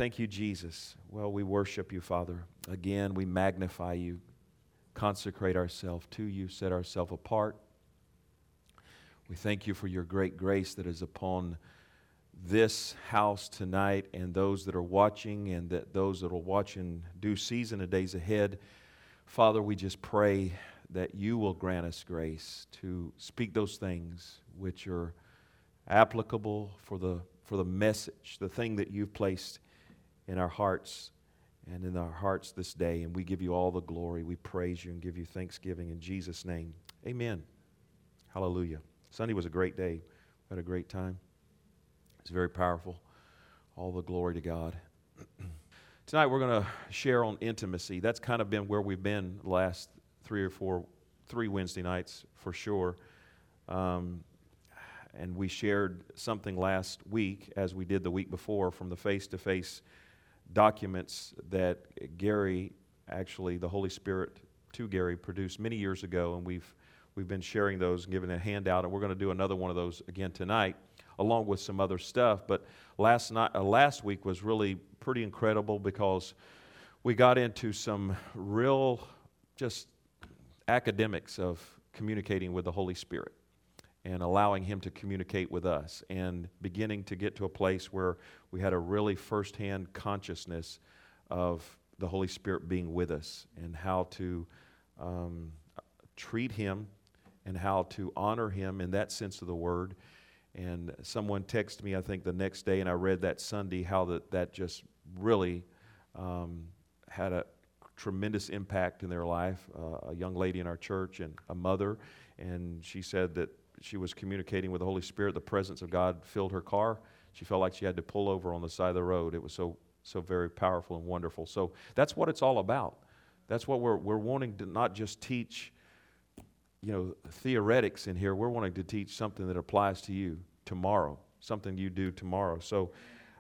Thank you, Jesus. Well, we worship you, Father. Again, we magnify you, consecrate ourselves to you, set ourselves apart. We thank you for your great grace that is upon this house tonight and those that are watching and that those that will watch in due season and days ahead. Father, we just pray that you will grant us grace to speak those things which are applicable for the message, the thing that you've placed in our hearts and in our hearts this day. And we give you all the glory. We praise you and give you thanksgiving in Jesus' name. Amen. Hallelujah. Sunday was a great day. We had a great time. It's very powerful. All the glory to God. Tonight we're going to share on intimacy. That's kind of been where we've been the last three Wednesday nights for sure. And we shared something last week, as we did the week before, from the face-to-face documents that Gary, actually the Holy Spirit to Gary, produced many years ago, and we've been sharing those and giving a handout, and we're going to do another one of those again tonight, along with some other stuff. But last week was really pretty incredible because we got into some real just academics of communicating with the Holy Spirit and allowing Him to communicate with us and beginning to get to a place where we had a really firsthand consciousness of the Holy Spirit being with us and how to treat Him and how to honor Him in that sense of the word. And someone texted me, I think, the next day, and I read that Sunday, how that just really had a tremendous impact in their life. A young lady in our church and a mother, and she said that she was communicating with the Holy Spirit. The presence of God filled her car. She felt like she had to pull over on the side of the road. It was so very powerful and wonderful. So that's what it's all about. That's what we're wanting to not just teach, theoretics in here. We're wanting to teach something that applies to you tomorrow, something you do tomorrow. So,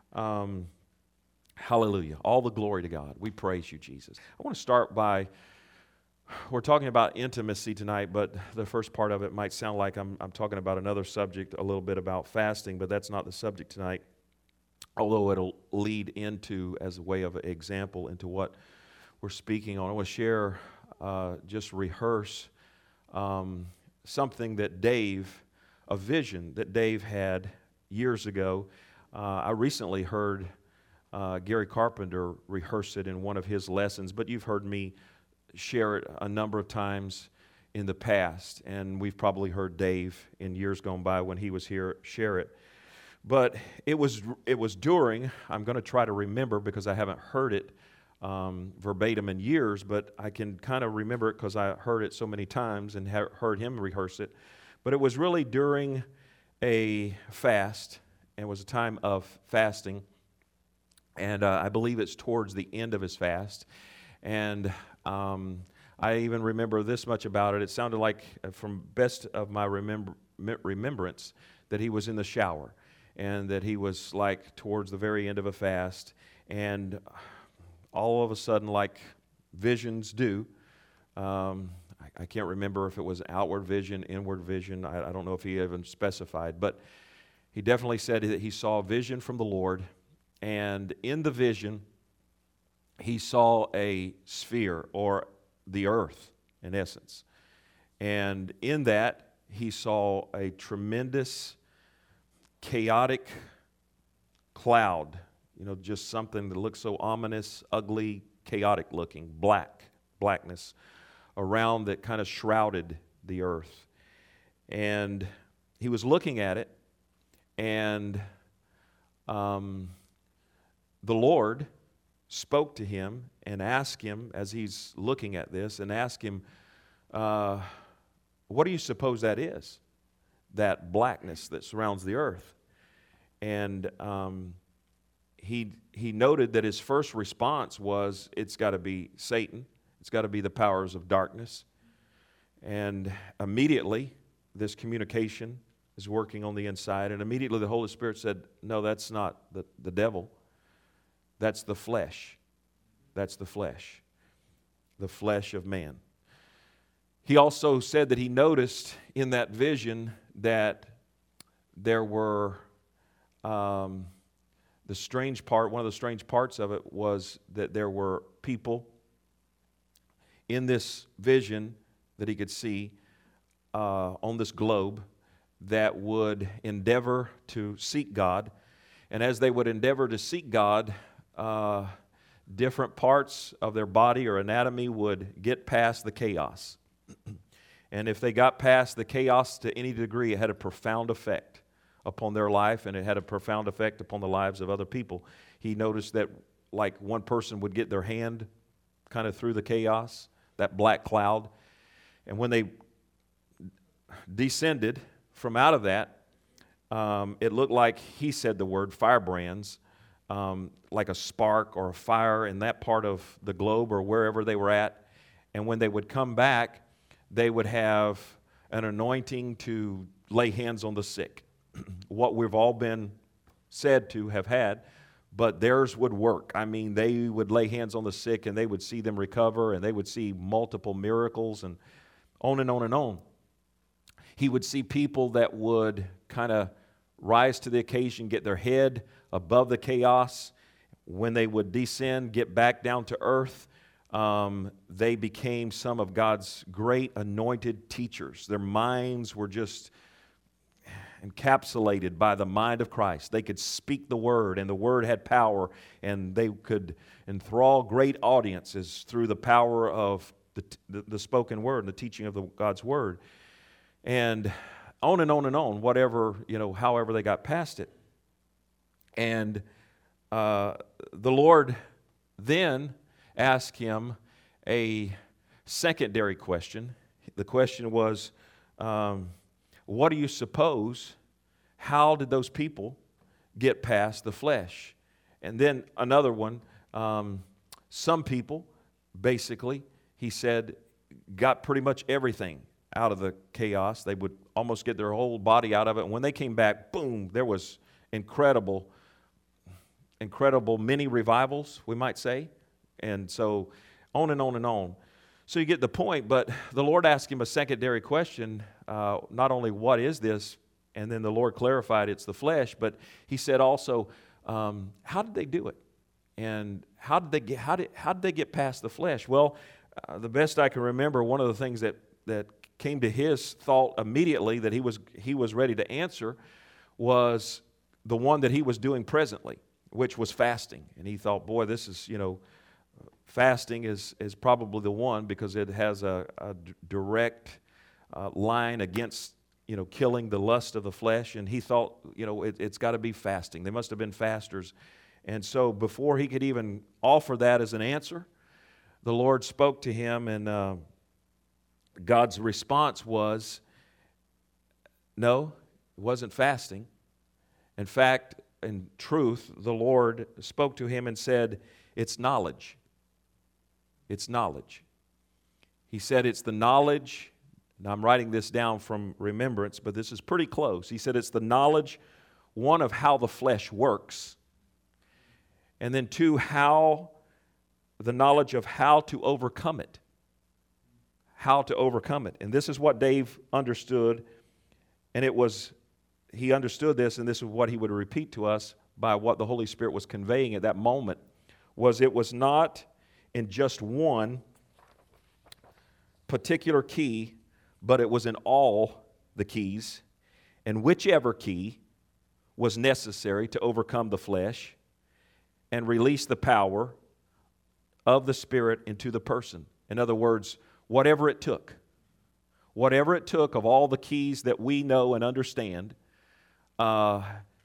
hallelujah. All the glory to God. We praise you, Jesus. I want to start by, we're talking about intimacy tonight, but the first part of it might sound like I'm talking about another subject, a little bit about fasting, but that's not the subject tonight, although it'll lead into, as a way of an example, into what we're speaking on. I want to share, just rehearse something that a vision that Dave had years ago. I recently heard Gary Carpenter rehearse it in one of his lessons, but you've heard me share it a number of times in the past, and we've probably heard Dave in years gone by when he was here share it. But it was during, I'm going to try to remember because I haven't heard it verbatim in years, but I can kind of remember it because I heard it so many times and heard him rehearse it. But it was really during a fast, and it was a time of fasting, and I believe it's towards the end of his fast. And I even remember this much about it. It sounded like, from best of my remembrance, that he was in the shower and that he was like towards the very end of a fast, and all of a sudden, like visions do, I can't remember if it was outward vision, inward vision. I don't know if he even specified, but he definitely said that he saw a vision from the Lord, and in the vision, he saw a sphere, or the earth, in essence. And in that, he saw a tremendous, chaotic cloud, just something that looked so ominous, ugly, chaotic looking, blackness around that kind of shrouded the earth. And he was looking at it, and the Lord spoke to him and asked him, as he's looking at this, and asked him, what do you suppose that is? That blackness that surrounds the earth. And he noted that his first response was, it's got to be Satan. It's got to be the powers of darkness. And immediately, this communication is working on the inside, and immediately the Holy Spirit said, no, that's not the devil. That's the flesh. That's the flesh of man. He also said that he noticed in that vision that there one of the strange parts of it was that there were people in this vision that he could see on this globe that would endeavor to seek God. And as they would endeavor to seek God, different parts of their body or anatomy would get past the chaos. And if they got past the chaos to any degree, it had a profound effect upon their life, and it had a profound effect upon the lives of other people. He noticed that like one person would get their hand kind of through the chaos, that black cloud, and when they descended from out of that, it looked like, he said the word, firebrands, like a spark or a fire in that part of the globe or wherever they were at. And when they would come back, they would have an anointing to lay hands on the sick. What we've all been said to have had, but theirs would work. I mean, they would lay hands on the sick and they would see them recover, and they would see multiple miracles, and on and on and on. He would see people that would kind of rise to the occasion, get their head above the chaos. When they would descend, get back down to earth, they became some of God's great anointed teachers. Their minds were just encapsulated by the mind of Christ. They could speak the word, and the word had power, and they could enthrall great audiences through the power of the spoken word and the teaching of God's word. And on and on and on, whatever, however they got past it. And the Lord then asked him a secondary question. The question was, what do you suppose? How did those people get past the flesh? And then another one, some people, basically, he said, got pretty much everything out of the chaos. They would almost get their whole body out of it. And when they came back, boom, there was incredible mini revivals, we might say. And so on and on and on. So you get the point, but the Lord asked him a secondary question, not only what is this, and then the Lord clarified it's the flesh, but he said also, how did they do it? And how did they get past the flesh? Well, the best I can remember, one of the things that came to his thought immediately that he was ready to answer was the one that he was doing presently, which was fasting. And he thought, boy, this is, fasting is probably the one, because it has a direct line against, killing the lust of the flesh. And he thought, it's got to be fasting. They must have been fasters. And so before he could even offer that as an answer, the Lord spoke to him, and God's response was, no, it wasn't fasting. In fact, in truth, the Lord spoke to him and said, it's knowledge. It's knowledge. He said it's the knowledge. Now I'm writing this down from remembrance, but this is pretty close. He said it's the knowledge, one, of how the flesh works, and then two, the knowledge of how to overcome it. How to overcome it. And this is what Dave understood, and he understood this, and this is what he would repeat to us by what the Holy Spirit was conveying at that moment, it was not in just one particular key, but it was in all the keys, and whichever key was necessary to overcome the flesh and release the power of the Spirit into the person. In other words, whatever it took of all the keys that we know and understand, not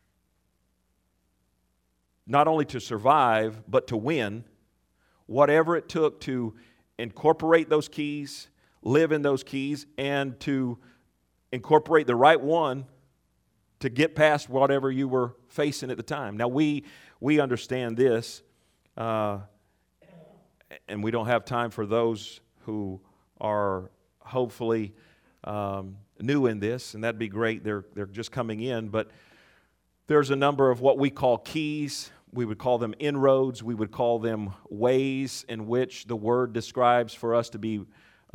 only to survive, but to win, whatever it took to incorporate those keys, live in those keys, and to incorporate the right one to get past whatever you were facing at the time. Now, we understand this, and we don't have time for those who are hopefully new in this, and that'd be great. They're just coming in, but there's a number of what we call keys. We would call them inroads. We would call them ways in which the Word describes for us to be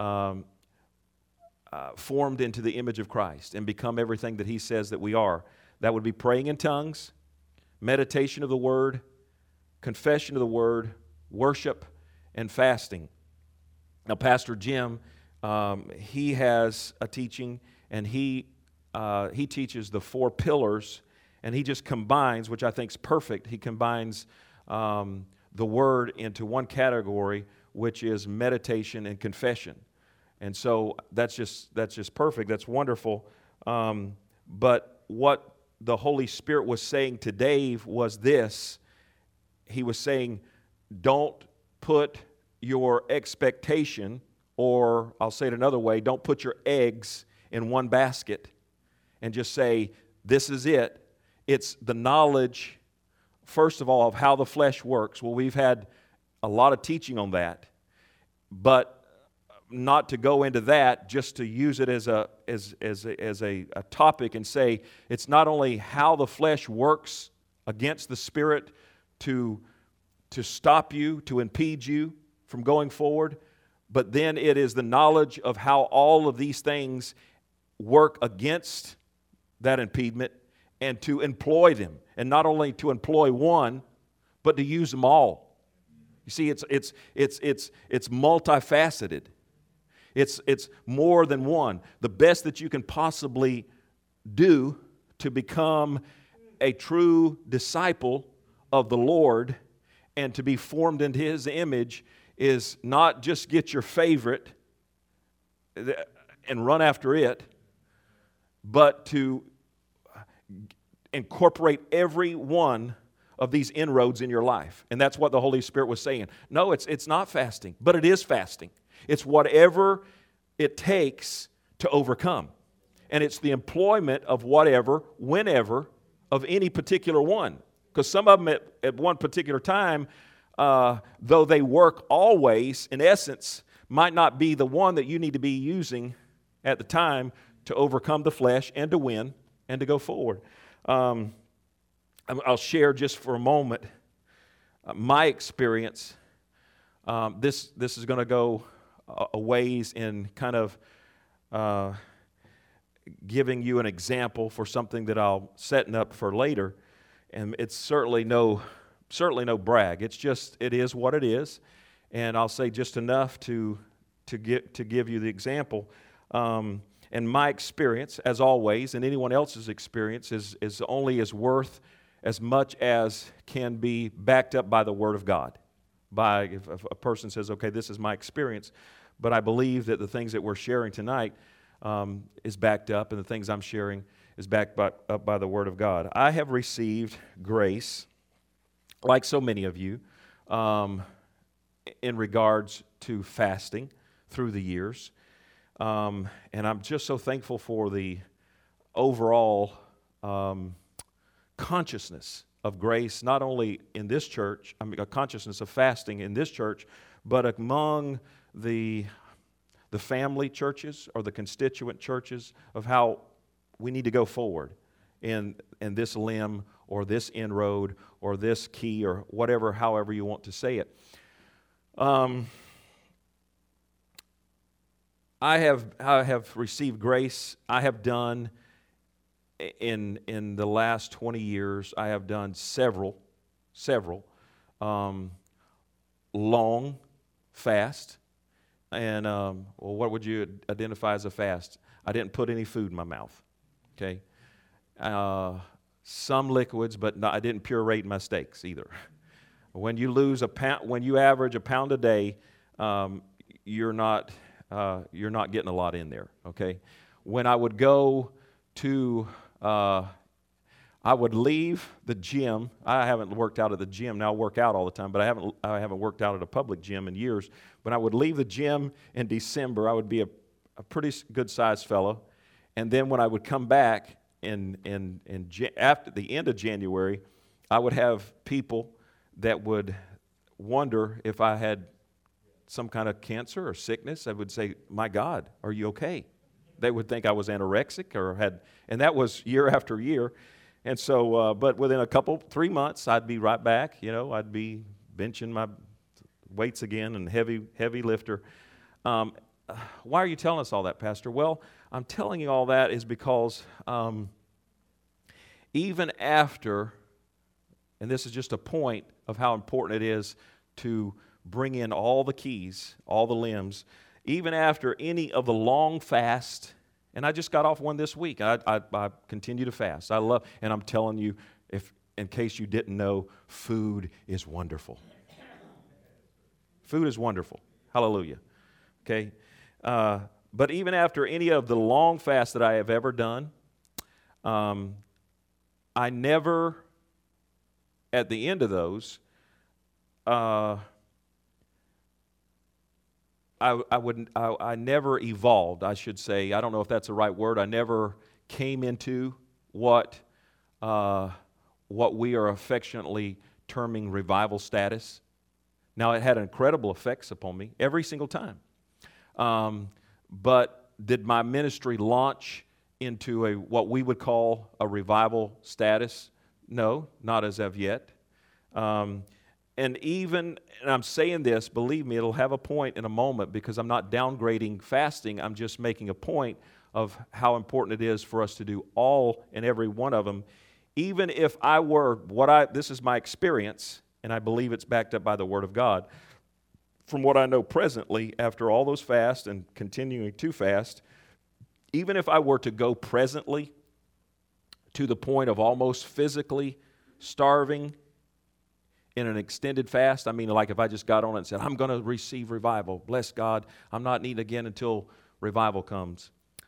formed into the image of Christ and become everything that He says that we are. That would be praying in tongues, meditation of the Word, confession of the Word, worship, and fasting. Now, Pastor Jim, he has a teaching, and he teaches the 4 pillars, and he just combines, which I think is perfect. He combines the Word into one category, which is meditation and confession. And so that's just perfect. That's wonderful. But what the Holy Spirit was saying to Dave was this. He was saying, don't put your expectation, or I'll say it another way, don't put your eggs in one basket and just say, this is it. It's the knowledge, first of all, of how the flesh works. Well, we've had a lot of teaching on that, but not to go into that, just to use it as a topic and say it's not only how the flesh works against the Spirit to stop you, to impede you from going forward, but then it is the knowledge of how all of these things work against that impediment and to employ them, and not only to employ one, but to use them all. You see, it's multifaceted. It's more than one. The best that you can possibly do to become a true disciple of the Lord and to be formed into His image is not just get your favorite and run after it, but to incorporate every one of these inroads in your life. And that's what the Holy Spirit was saying. No, it's not fasting, but it is fasting. It's whatever it takes to overcome. And it's the employment of whatever, whenever, of any particular one. Because some of them at one particular time, though they work always, in essence, might not be the one that you need to be using at the time to overcome the flesh and to win and to go forward. I'll share just for a moment my experience. This is going to go a ways in kind of giving you an example for something that I'll setting up for later, and it's certainly no brag. It is what it is, and I'll say just enough to give you the example. And my experience, as always, and anyone else's experience, is only as worth as much as can be backed up by the Word of God. If a person says, okay, this is my experience, but I believe that the things that we're sharing tonight is backed up, and the things I'm sharing is backed up by the Word of God. I have received grace, like so many of you, in regards to fasting through the years. And I'm just so thankful for the overall consciousness of grace, not only in this church, a consciousness of fasting in this church, but among the family churches or the constituent churches of how we need to go forward in this limb or this inroad or this key or whatever, however you want to say it. I have received grace. I have done in the last 20 years. I have done several long fast. And what would you identify as a fast? I didn't put any food in my mouth. Okay, some liquids, but I didn't puree my steaks either. When you lose a pound, when you average a pound a day, you're not getting a lot in there, okay? When I would go to, I would leave the gym. I haven't worked out at the gym. Now I work out all the time, but I haven't worked out at a public gym in years. When I would leave the gym in December, I would be a pretty good-sized fellow. And then when I would come back after the end of January, I would have people that would wonder if I had some kind of cancer or sickness. I would say, my God, are you okay? They would think I was anorexic and that was year after year. And so, but within 3 months, I'd be right back. I'd be benching my weights again and heavy lifter. Why are you telling us all that, Pastor? Well, I'm telling you all that is because even after and this is just a point of how important it is to bring in all the keys, all the limbs, even after any of the long fast. And I just got off one this week. I continue to fast. I love, and I'm telling you, if in case you didn't know, food is wonderful. Food is wonderful. Hallelujah. Okay? But even after any of the long fasts that I have ever done, I never, at the end of those, I never evolved, I should say. I don't know if that's the right word. I never came into what we are affectionately terming revival status. Now, it had incredible effects upon me every single time. But did my ministry launch into what we would call a revival status? No, not as of yet. And I'm saying this, believe me, it'll have a point in a moment, because I'm not downgrading fasting. I'm just making a point of how important it is for us to do all and every one of them. Even if I were, this is my experience, and I believe it's backed up by the Word of God. From what I know presently, after all those fasts and continuing to fast, even if I were to go presently to the point of almost physically starving in an extended fast, I mean, like if I just got on it and said, I'm going to receive revival, bless God, I'm not eating again until revival comes.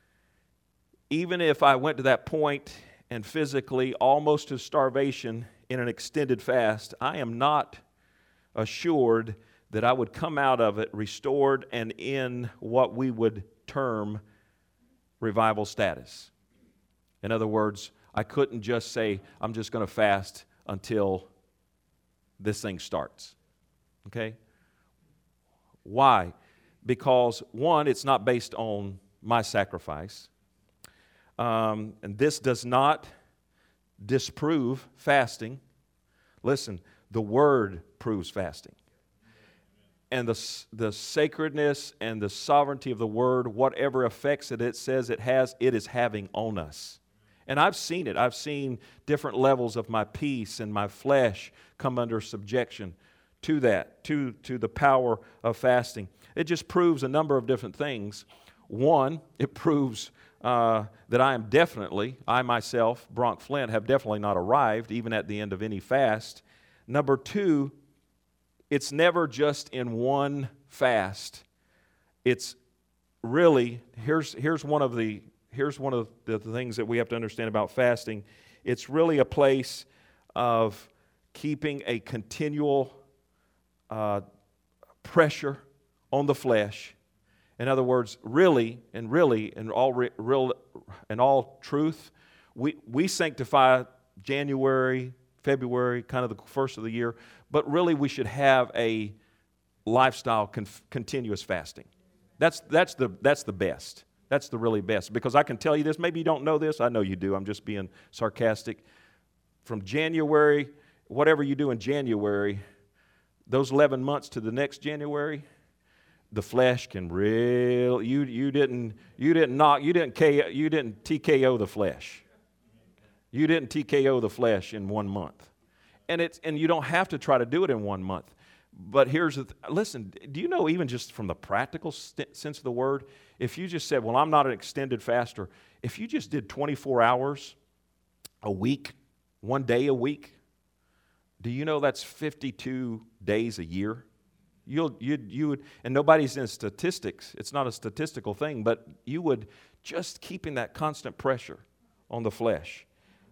Even if I went to that point and physically almost to starvation in an extended fast, I am not assured that I would come out of it restored and in what we would term revival status. In other words, I couldn't just say, I'm just going to fast until this thing starts. Okay? Why? Because, one, it's not based on my sacrifice. And this does not disprove fasting. Listen, the Word proves fasting. And the sacredness and the sovereignty of the Word, whatever effects it says it has, it is having on us. And I've seen it. I've seen different levels of my peace and my flesh come under subjection to that, to the power of fasting. It just proves a number of different things. One, it proves that I myself, Bronk Flint, have definitely not arrived, even at the end of any fast. Number two, it's never just in one fast. It's really, here's one of the things that we have to understand about fasting. It's really a place of keeping a continual pressure on the flesh. In other words, really, in all truth, we sanctify January, February, kind of the first of the year, but really we should have a lifestyle continuous fasting. That's the best. That's the really best. Because I can tell you this, maybe you don't know this, I know you do, I'm just being sarcastic. From January, whatever you do in January, those 11 months to the next January, the flesh can really, you didn't TKO the flesh. You didn't TKO the flesh in 1 month. And you don't have to try to do it in 1 month. But listen, do you know, even just from the practical sense of the word, if you just said, well, I'm not an extended faster, if you just did 24 hours a week, 1 day a week, do you know that's 52 days a year? You would, and nobody's in statistics, it's not a statistical thing, but you would just keeping that constant pressure on the flesh.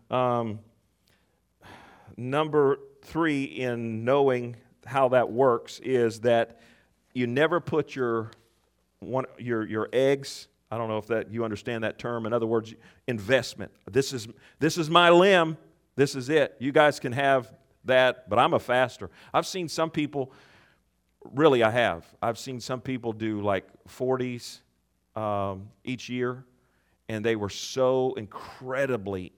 Number three in knowing how that works is that you never put your eggs, I don't know if that you understand that term, in other words, investment. This is my limb, this is it. You guys can have that, but I'm a faster. I've seen some people, really I have. I've seen some people do like 40s each year, and they were so incredibly,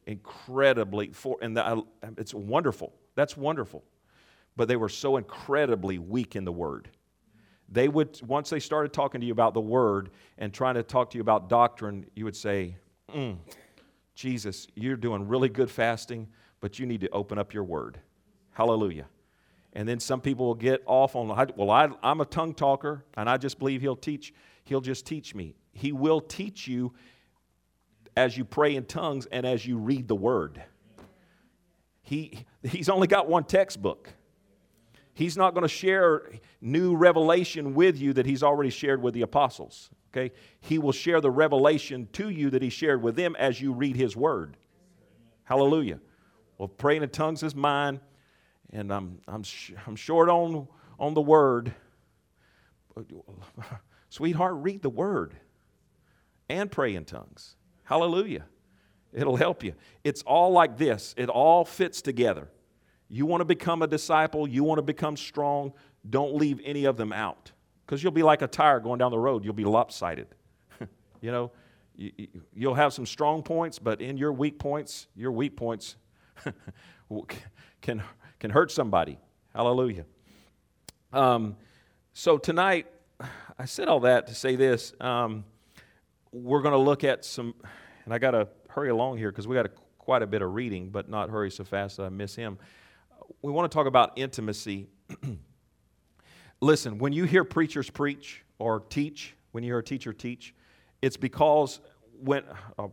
it's wonderful. That's wonderful. But they were so incredibly weak in the Word. They would, once they started talking to you about the Word and trying to talk to you about doctrine, you would say, Jesus, you're doing really good fasting, but you need to open up your Word. Hallelujah. And then some people will get off on, I'm a tongue talker, and I just believe he'll just teach me. He will teach you as you pray in tongues and as you read the Word. He's only got one textbook. He's not going to share new revelation with you that he's already shared with the apostles. Okay? He will share the revelation to you that he shared with them as you read his Word. Hallelujah. Well, praying in tongues is mine, and I'm short on the Word. Sweetheart, read the Word and pray in tongues. Hallelujah. It'll help you. It's all like this. It all fits together. You want to become a disciple, you want to become strong, don't leave any of them out. Because you'll be like a tire going down the road. You'll be lopsided. You know, you'll have some strong points, but in your weak points can hurt somebody. Hallelujah. So tonight, I said all that to say this. We're going to look at some, and I got to hurry along here because we got quite a bit of reading, but not hurry so fast that I miss him. We want to talk about intimacy. Listen, when you hear preachers preach or teach, when you hear a teacher teach, it's because when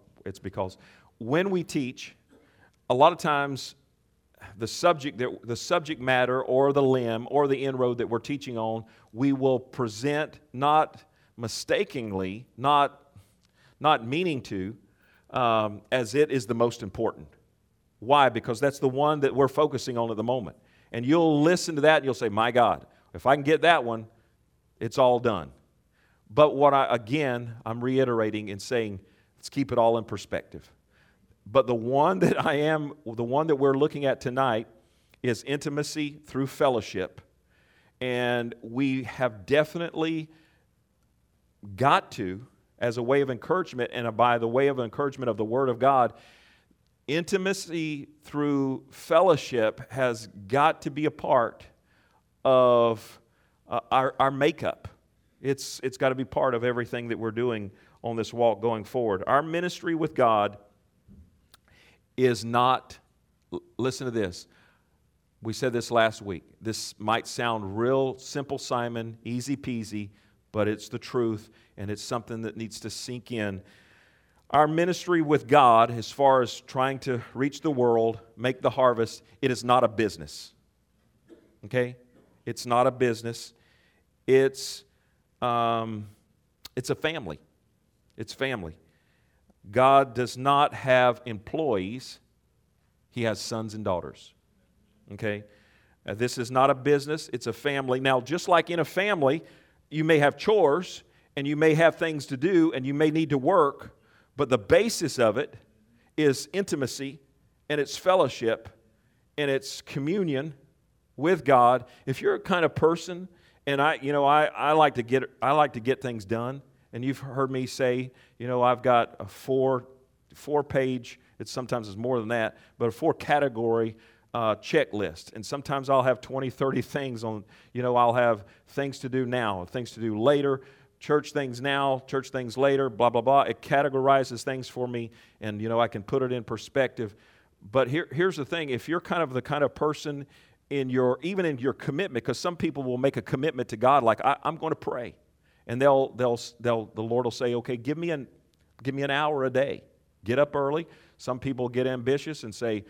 we teach, a lot of times the subject matter or the limb or the inroad that we're teaching on, we will present not mistakenly, not meaning to, as it is the most important. Why? Because that's the one that we're focusing on at the moment. And you'll listen to that and you'll say, my God, if I can get that one, it's all done. But I'm reiterating and saying, let's keep it all in perspective. But the one that we're looking at tonight is intimacy through fellowship. And we have definitely got to, as a way of encouragement and by the way of encouragement of the Word of God, intimacy through fellowship has got to be a part of our makeup. It's got to be part of everything that we're doing on this walk going forward. Our ministry with God is not, listen to this. We said this last week. This might sound real simple, Simon, easy peasy, but it's the truth, and it's something that needs to sink in. Our ministry with God, as far as trying to reach the world, make the harvest, it is not a business. Okay? It's not a business. It's a family. It's family. God does not have employees. He has sons and daughters. Okay? This is not a business. It's a family. Now, just like in a family, you may have chores, and you may have things to do, and you may need to work, but the basis of it is intimacy, and it's fellowship, and it's communion with God. If you're a kind of person, and I like to get things done, and you've heard me say, I've got a four-page. Sometimes it's more than that, but a 4-category checklist. And sometimes I'll have 20, 30 things on. I'll have things to do now, things to do later. Church things now, church things later, blah, blah, blah. It categorizes things for me, and, I can put it in perspective. But here's the thing. If you're kind of the kind of person even in your commitment, because some people will make a commitment to God, like, I'm going to pray. And the Lord will say, okay, give me an hour a day. Get up early. Some people get ambitious and say,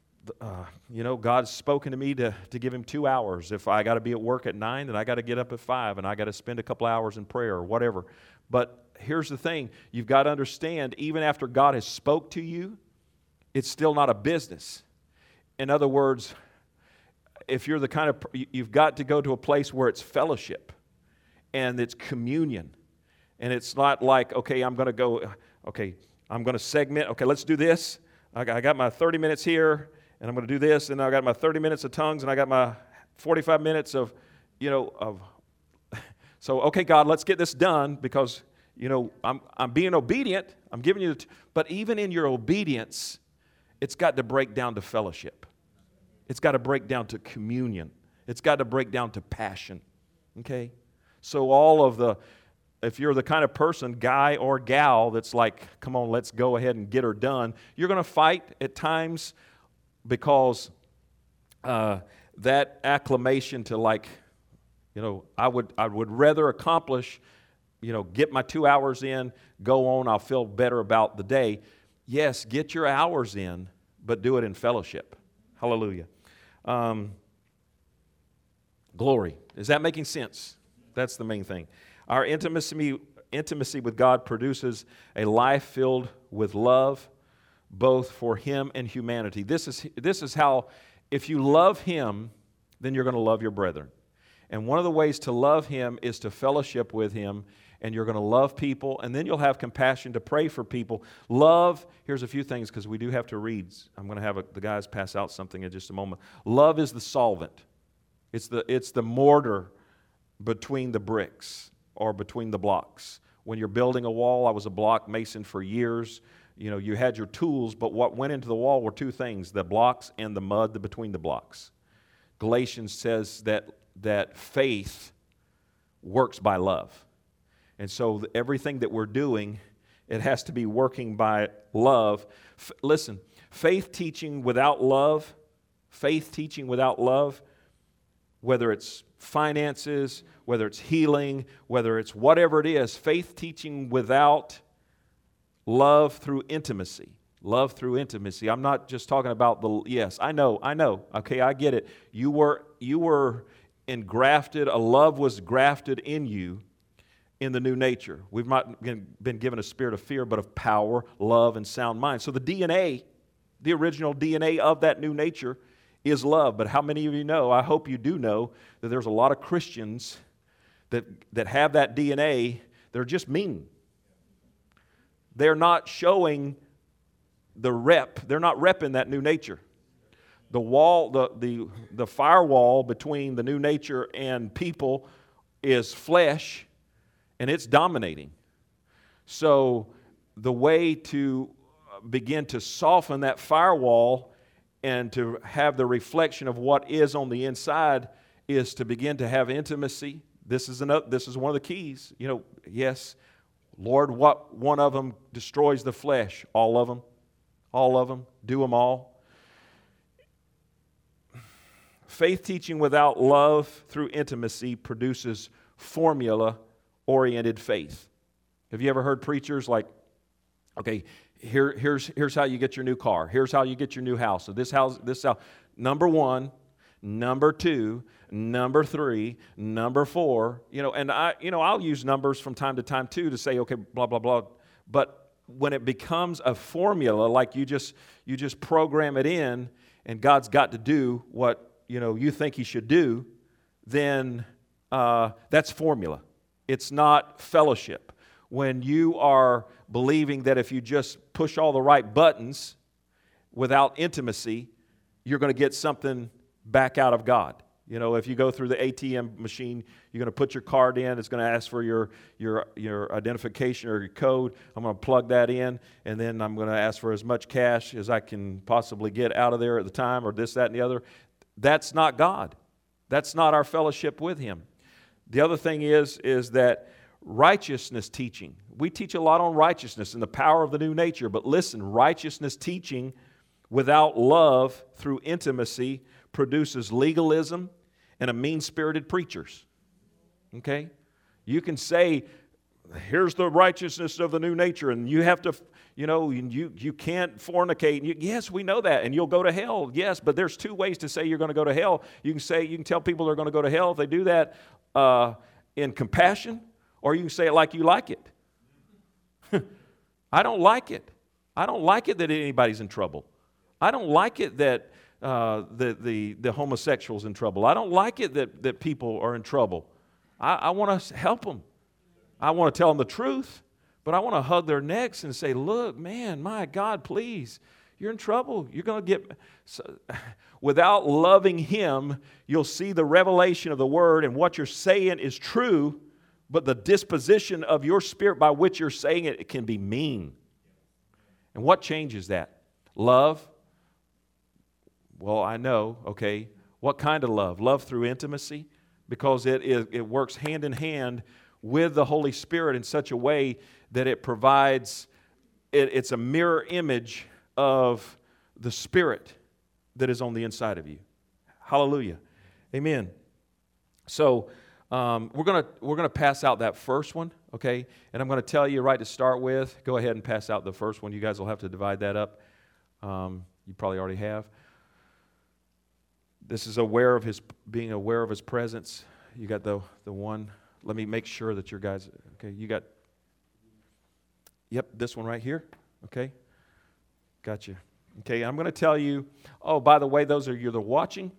God's spoken to me to give him 2 hours. If I got to be at work at 9, then I got to get up at 5, and I got to spend a couple hours in prayer or whatever. But here's the thing. You've got to understand, even after God has spoke to you, it's still not a business. In other words, if you're the kind of, you've got to go to a place where it's fellowship and it's communion. And it's not like, okay, I'm going to segment. Okay, let's do this. I got my 30 minutes here. And I'm going to do this, and I got my 30 minutes of tongues, and I got my 45 minutes of. So, okay, God, let's get this done because, I'm being obedient. I'm giving you, but even in your obedience, it's got to break down to fellowship. It's got to break down to communion. It's got to break down to passion, okay? So if you're the kind of person, guy or gal, that's like, come on, let's go ahead and get her done, you're going to fight at times. Because that acclamation to I would rather accomplish, get my 2 hours in, go on, I'll feel better about the day. Yes, get your hours in, but do it in fellowship. Hallelujah. Glory. Is that making sense? That's the main thing. Our intimacy with God produces a life filled with love, both for Him and humanity. This is how, if you love Him, then you're going to love your brethren. And one of the ways to love Him is to fellowship with Him, and you're going to love people, and then you'll have compassion to pray for people. Love, here's a few things, because we do have to read. I'm going to have the guys pass out something in just a moment. Love is the solvent. It's the mortar between the bricks or between the blocks. When you're building a wall, I was a block mason for years. You had your tools, but what went into the wall were two things, the blocks and the mud between the blocks. Galatians says that faith works by love. And so everything that we're doing, it has to be working by love. Listen, faith teaching without love, whether it's finances, whether it's healing, whether it's whatever it is, faith teaching without love through intimacy. Love through intimacy. I'm not just talking about yes, I know. Okay, I get it. You were engrafted, a love was grafted in you in the new nature. We've not been given a spirit of fear, but of power, love, and sound mind. So the DNA, the original DNA of that new nature is love. But how many of you know, I hope you do know, that there's a lot of Christians that have that DNA, they're just mean. They're not showing the rep. They're not repping that new nature. The wall, the firewall between the new nature and people is flesh, and it's dominating. So the way to begin to soften that firewall and to have the reflection of what is on the inside is to begin to have intimacy. This is one of the keys. Yes, Lord, what one of them destroys the flesh? All of them. All of them. Do them all. Faith teaching without love through intimacy produces formula-oriented faith. Have you ever heard preachers like, okay, here's how you get your new car. Here's how you get your new house. So this house, number 1, number 2, number 3, number 4. And I'll use numbers from time to time too to say, okay, blah blah blah. But when it becomes a formula, like you just program it in, and God's got to do what you think He should do, then that's formula. It's not fellowship. When you are believing that if you just push all the right buttons without intimacy, you're going to get something back out of God. If you go through the ATM machine, you're going to put your card in. It's going to ask for your identification or your code. I'm going to plug that in, and then I'm going to ask for as much cash as I can possibly get out of there at the time, or this, that, and the other. That's not God. That's not our fellowship with Him. The other thing is that righteousness teaching. We teach a lot on righteousness and the power of the new nature, but listen, righteousness teaching without love through intimacy produces legalism and a mean-spirited preachers. Okay? You can say, here's the righteousness of the new nature, and you have to, you can't fornicate. Yes, we know that, and you'll go to hell. Yes, but there's 2 ways to say you're going to go to hell. You can tell people they're going to go to hell if they do that in compassion, or you can say it like you like it. I don't like it. I don't like it that anybody's in trouble. I don't like it that the homosexual's in trouble. I don't like it that people are in trouble. I want to help them. I want to tell them the truth, but I want to hug their necks and say, look, man, my God, please, you're in trouble. You're going to get... Without loving Him, you'll see the revelation of the Word, and what you're saying is true, but the disposition of your spirit by which you're saying it can be mean. And what changes that? Love? Well, I know, okay. What kind of love? Love through intimacy? Because it works hand in hand with the Holy Spirit in such a way that it provides, it's a mirror image of the Spirit that is on the inside of you. Hallelujah. Amen. So we're gonna pass out that first one, okay? And I'm going to tell you right to start with. Go ahead and pass out the first one. You guys will have to divide that up. You probably already have. This is being aware of His presence. You got the one. Let me make sure that your guys. Okay, you got. Yep, this one right here. Okay, gotcha. Okay, I'm going to tell you. Oh, by the way, those are you that are watching.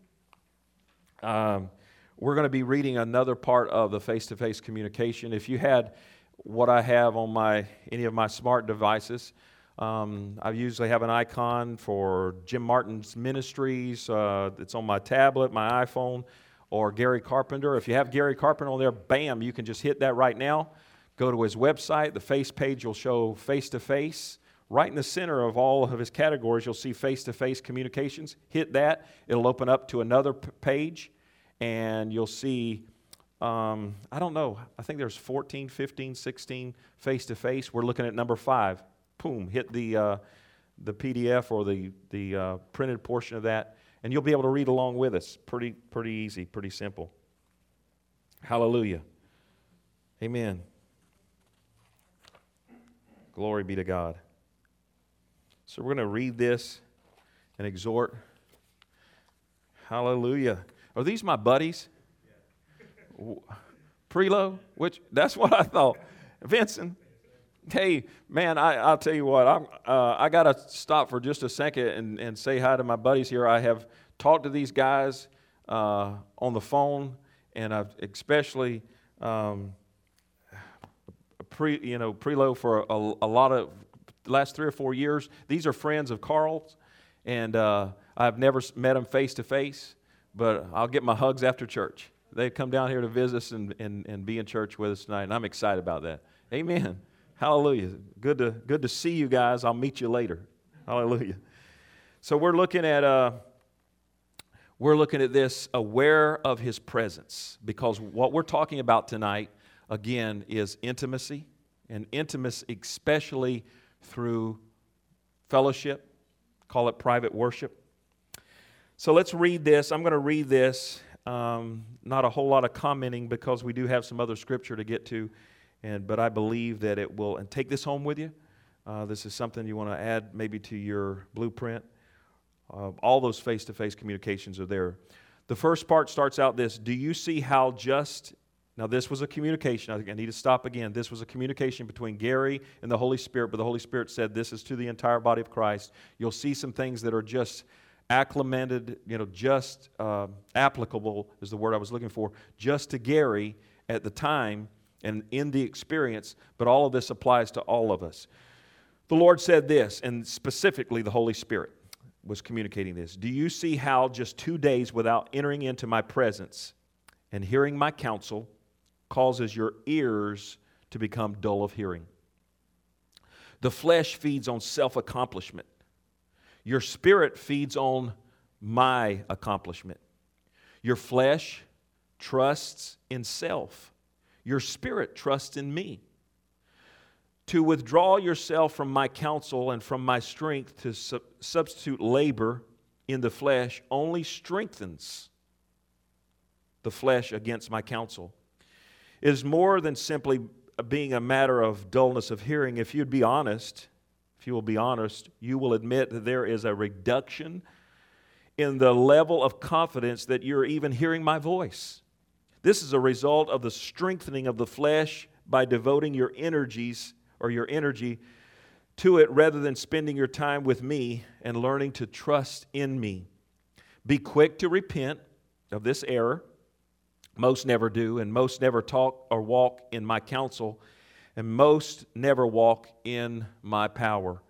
We're going to be reading another part of the face-to-face communication. If you had what I have on any of my smart devices, I usually have an icon for Jim Martin's Ministries. It's on my tablet, my iPhone, or Gary Carpenter. If you have Gary Carpenter on there, bam, you can just hit that right now. Go to his website. The face page will show face-to-face. Right in the center of all of his categories, you'll see face-to-face communications. Hit that. It'll open up to another page. And you'll see, I don't know, I think there's 14, 15, 16 face-to-face. We're looking at number 5. Boom, hit the PDF or the printed portion of that, and you'll be able to read along with us. Pretty easy, pretty simple. Hallelujah. Amen. Glory be to God. So we're going to read this and exhort. Hallelujah. Are these my buddies? Prelo? That's what I thought. Vincent. Hey, man, I'll tell you what. I got to stop for just a second and say hi to my buddies here. I have talked to these guys on the phone, and I've especially Prelo for a lot of the last 3 or 4 years. These are friends of Carl's, and I've never met them face to face. But I'll get my hugs after church. They come down here to visit us and be in church with us tonight, and I'm excited about that. Amen. Hallelujah. Good to see you guys. I'll meet you later. Hallelujah. So we're looking at this, aware of His presence, because what we're talking about tonight, again, is intimacy, and intimacy especially through fellowship. Call it private worship. So let's read this. I'm going to read this. Not a whole lot of commenting because we do have some other scripture to get to, but I believe that it will. And take this home with you. This is something you want to add maybe to your blueprint. All those face-to-face communications are there. The first part starts out this. Do you see how just... Now this was a communication. I need to stop again. This was a communication between Gary and the Holy Spirit, but the Holy Spirit said this is to the entire body of Christ. You'll see some things that are just... acclimated, just applicable is the word I was looking for, just to Gary at the time and in the experience, but all of this applies to all of us. The Lord said this, and specifically the Holy Spirit was communicating this. Do you see how just 2 days without entering into my presence and hearing my counsel causes your ears to become dull of hearing? The flesh feeds on self-accomplishment. Your spirit feeds on my accomplishment. Your flesh trusts in self. Your spirit trusts in me. To withdraw yourself from my counsel and from my strength to substitute labor in the flesh only strengthens the flesh against my counsel. It is more than simply being a matter of dullness of hearing. If you'd be honest... If you will be honest, you will admit that there is a reduction in the level of confidence that you're even hearing my voice. This is a result of the strengthening of the flesh by devoting your energies or your energy to it rather than spending your time with me and learning to trust in me. Be quick to repent of this error. Most never do, and most never talk or walk in my counsel, and most never walk in my power.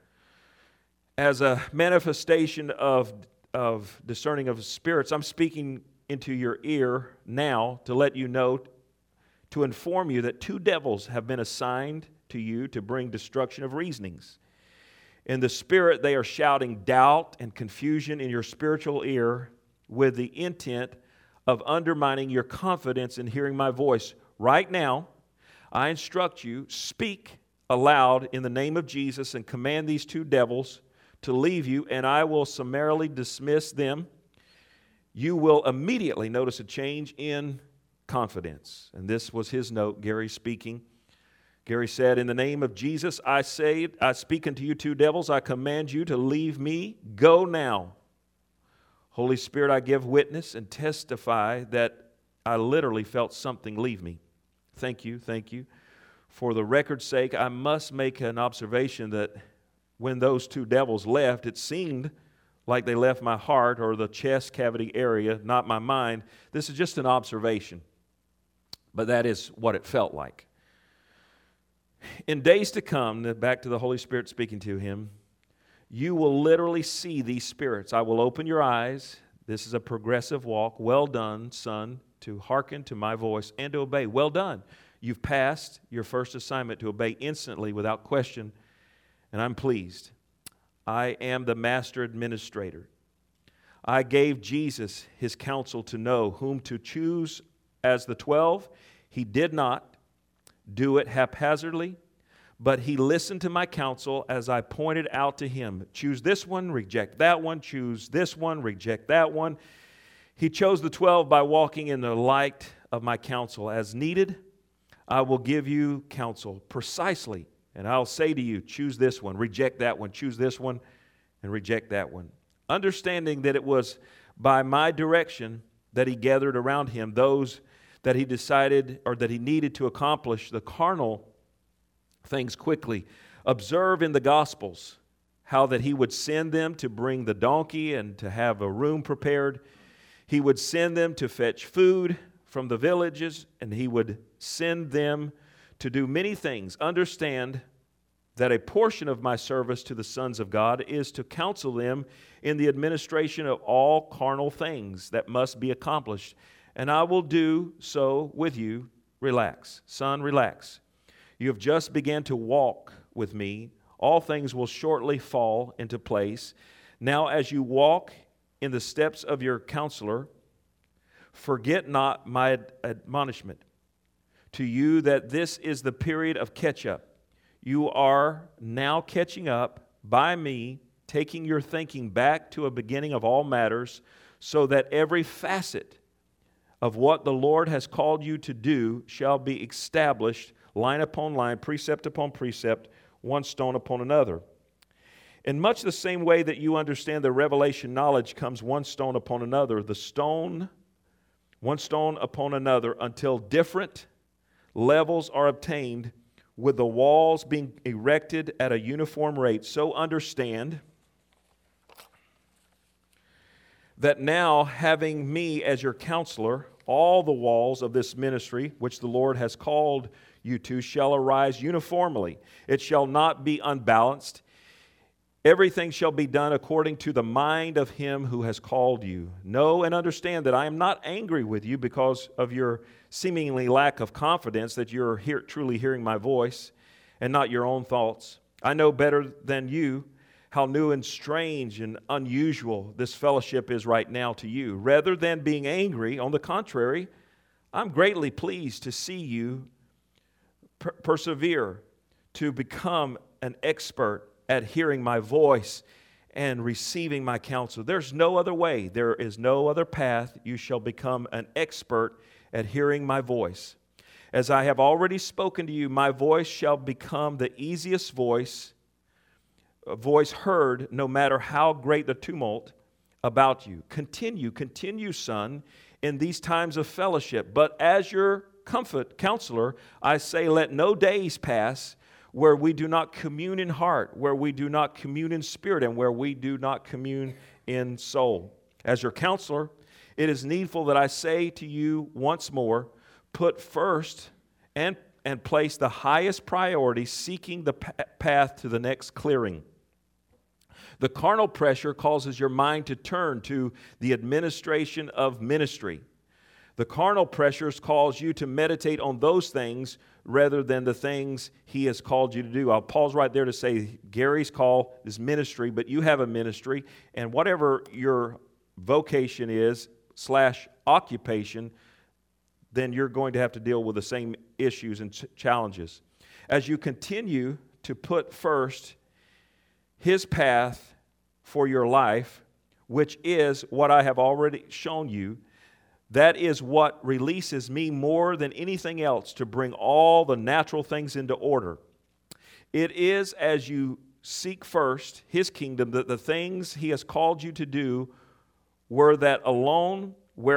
As a manifestation of discerning of spirits, I'm speaking into your ear now to let you know, to inform you that 2 devils have been assigned to you to bring destruction of reasonings. In the spirit, they are shouting doubt and confusion in your spiritual ear with the intent of undermining your confidence in hearing my voice. Right now, I instruct you, speak aloud in the name of Jesus and command these 2 devils to leave you, and I will summarily dismiss them. you will immediately notice a change in confidence. And this was his note, Gary speaking. Gary said, in the name of Jesus, I speak unto you two devils, I command you to leave me. Go now. Holy Spirit, I give witness and testify that I literally felt something leave me. Thank you, thank you. For the record's sake, I must make an observation that when those two devils left, it seemed like they left my heart or the chest cavity area, not my mind. This is just an observation, but that is what it felt like. In days to come, back to the Holy Spirit speaking to him, you will literally see these spirits. I will open your eyes. This is a progressive walk. Well done, son, to hearken to my voice and to obey. Well done. You've passed your first assignment to obey instantly without question, and I'm pleased. I am the master administrator. I gave Jesus his counsel to know whom to choose as the 12. He did not do it haphazardly, but he listened to my counsel as I pointed out to him. Choose this one, reject that one. Choose this one, reject that one. He chose the 12 by walking in the light of my counsel. As needed, I will give you counsel precisely, and I'll say to you, choose this one, reject that one, choose this one, and reject that one. Understanding that it was by my direction that he gathered around him those that he decided or that he needed to accomplish the carnal things quickly. Observe in the Gospels how that he would send them to bring the donkey and to have a room prepared. He would send them to fetch food from the villages, and he would send them to do many things. Understand that a portion of my service to the sons of God is to counsel them in the administration of all carnal things that must be accomplished. And I will do so with you. Relax. Son, relax. You have just begun to walk with me. All things will shortly fall into place. Now, as you walk in the steps of your counselor, forget not my admonishment to you that this is the period of catch-up. You are now catching up by me, taking your thinking back to a beginning of all matters, so that every facet of what the Lord has called you to do shall be established line upon line, precept upon precept, one stone upon another. In much the same way that you understand the revelation knowledge comes one stone upon another, one stone upon another, until different levels are obtained, with the walls being erected at a uniform rate. So understand that now, having me as your counselor, all the walls of this ministry, which the Lord has called you to, shall arise uniformly. It shall not be unbalanced. Everything shall be done according to the mind of him who has called you. Know and understand that I am not angry with you because of your seemingly lack of confidence that you're truly hearing my voice and not your own thoughts. I know better than you how new and strange and unusual this fellowship is right now to you. Rather than being angry, on the contrary, I'm greatly pleased to see you persevere to become an expert at hearing my voice and receiving my counsel. There's no other way. There is no other path. You shall become an expert at hearing my voice. As I have already spoken to you, my voice shall become the easiest voice heard, no matter how great the tumult about you. Continue, son, in these times of fellowship. But as your counselor, I say, let no days pass where we do not commune in heart, where we do not commune in spirit, and where we do not commune in soul. As your counselor, it is needful that I say to you once more, put first and place the highest priority, seeking the path to the next clearing. The carnal pressure causes your mind to turn to the administration of ministry. The carnal pressures cause you to meditate on those things rather than the things he has called you to do. I'll pause right there to say Gary's call is ministry, but you have a ministry, and whatever your vocation is / occupation, then you're going to have to deal with the same issues and challenges. As you continue to put first his path for your life, which is what I have already shown you. That is what releases me more than anything else to bring all the natural things into order. It is as you seek first His kingdom that the things He has called you to do, where that alone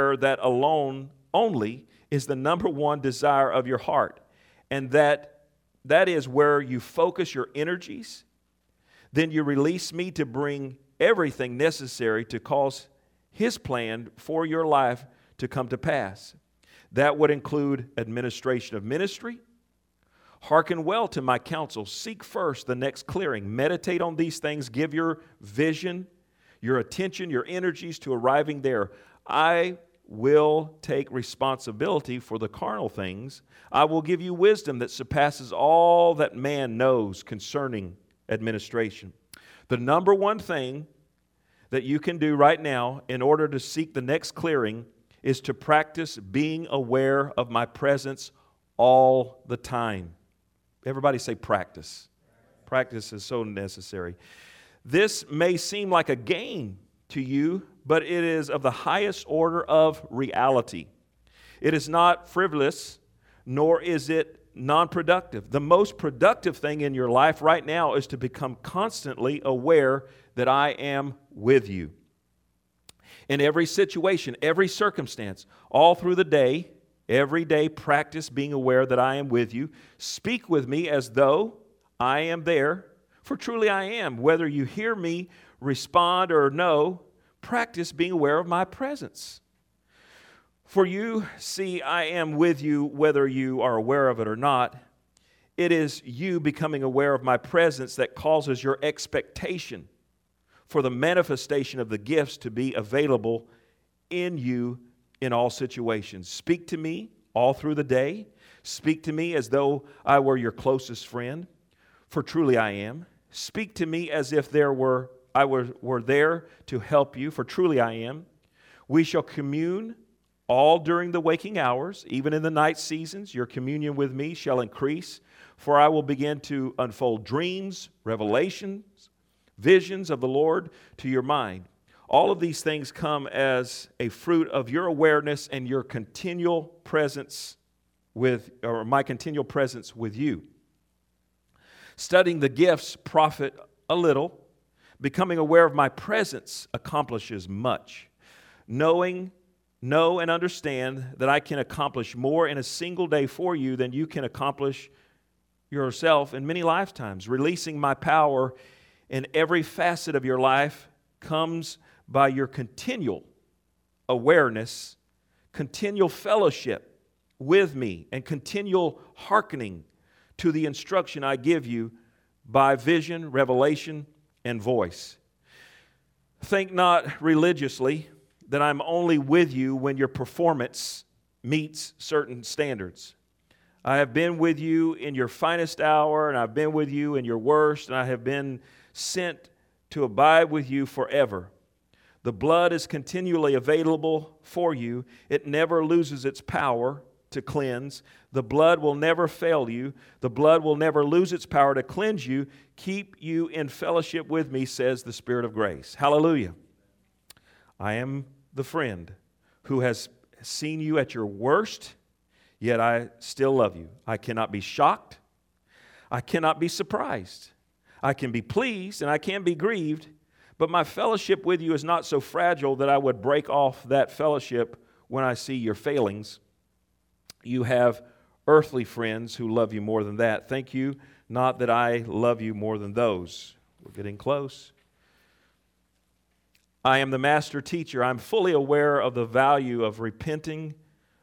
only is the number one desire of your heart. And that is where you focus your energies. Then you release me to bring everything necessary to cause His plan for your life to come to pass. That would include administration of ministry. Hearken well to my counsel. Seek first the next clearing. Meditate on these things. Give your vision, your attention, your energies to arriving there. I will take responsibility for the carnal things. I will give you wisdom that surpasses all that man knows concerning administration. The number one thing that you can do right now in order to seek the next clearing is to practice being aware of my presence all the time. Everybody say practice. Practice is so necessary. This may seem like a game to you, but it is of the highest order of reality. It is not frivolous, nor is it non-productive. The most productive thing in your life right now is to become constantly aware that I am with you. In every situation, every circumstance, all through the day, every day practice being aware that I am with you. Speak with me as though I am there, for truly I am. Whether you hear me respond or no, practice being aware of my presence. For you see, I am with you whether you are aware of it or not. It is you becoming aware of my presence that causes your expectation for the manifestation of the gifts to be available in you in all situations. Speak to me all through the day. Speak to me as though I were your closest friend, for truly I am. Speak to me as if I were there to help you, for truly I am. We shall commune all during the waking hours, even in the night seasons. Your communion with me shall increase, for I will begin to unfold dreams, revelations, visions of the Lord to your mind. All of these things come as a fruit of your awareness and your continual presence my continual presence with you. Studying the gifts profit a little. Becoming aware of my presence accomplishes much. Know and understand that I can accomplish more in a single day for you than you can accomplish yourself in many lifetimes. Releasing my power in every facet of your life comes by your continual awareness, continual fellowship with me, and continual hearkening to the instruction I give you by vision, revelation, and voice. Think not religiously that I'm only with you when your performance meets certain standards. I have been with you in your finest hour, and I've been with you in your worst, and I have been sent to abide with you forever. The blood is continually available for you. It never loses its power to cleanse. The blood will never fail you. The blood will never lose its power to cleanse you. Keep you in fellowship with me, says the Spirit of grace. Hallelujah. I am the friend who has seen you at your worst, yet I still love you. I cannot be shocked. I cannot be surprised. I can be pleased and I can be grieved, but my fellowship with you is not so fragile that I would break off that fellowship when I see your failings. You have earthly friends who love you more than that. Thank you, not that I love you more than those. We're getting close. I am the master teacher. I'm fully aware of the value of repeating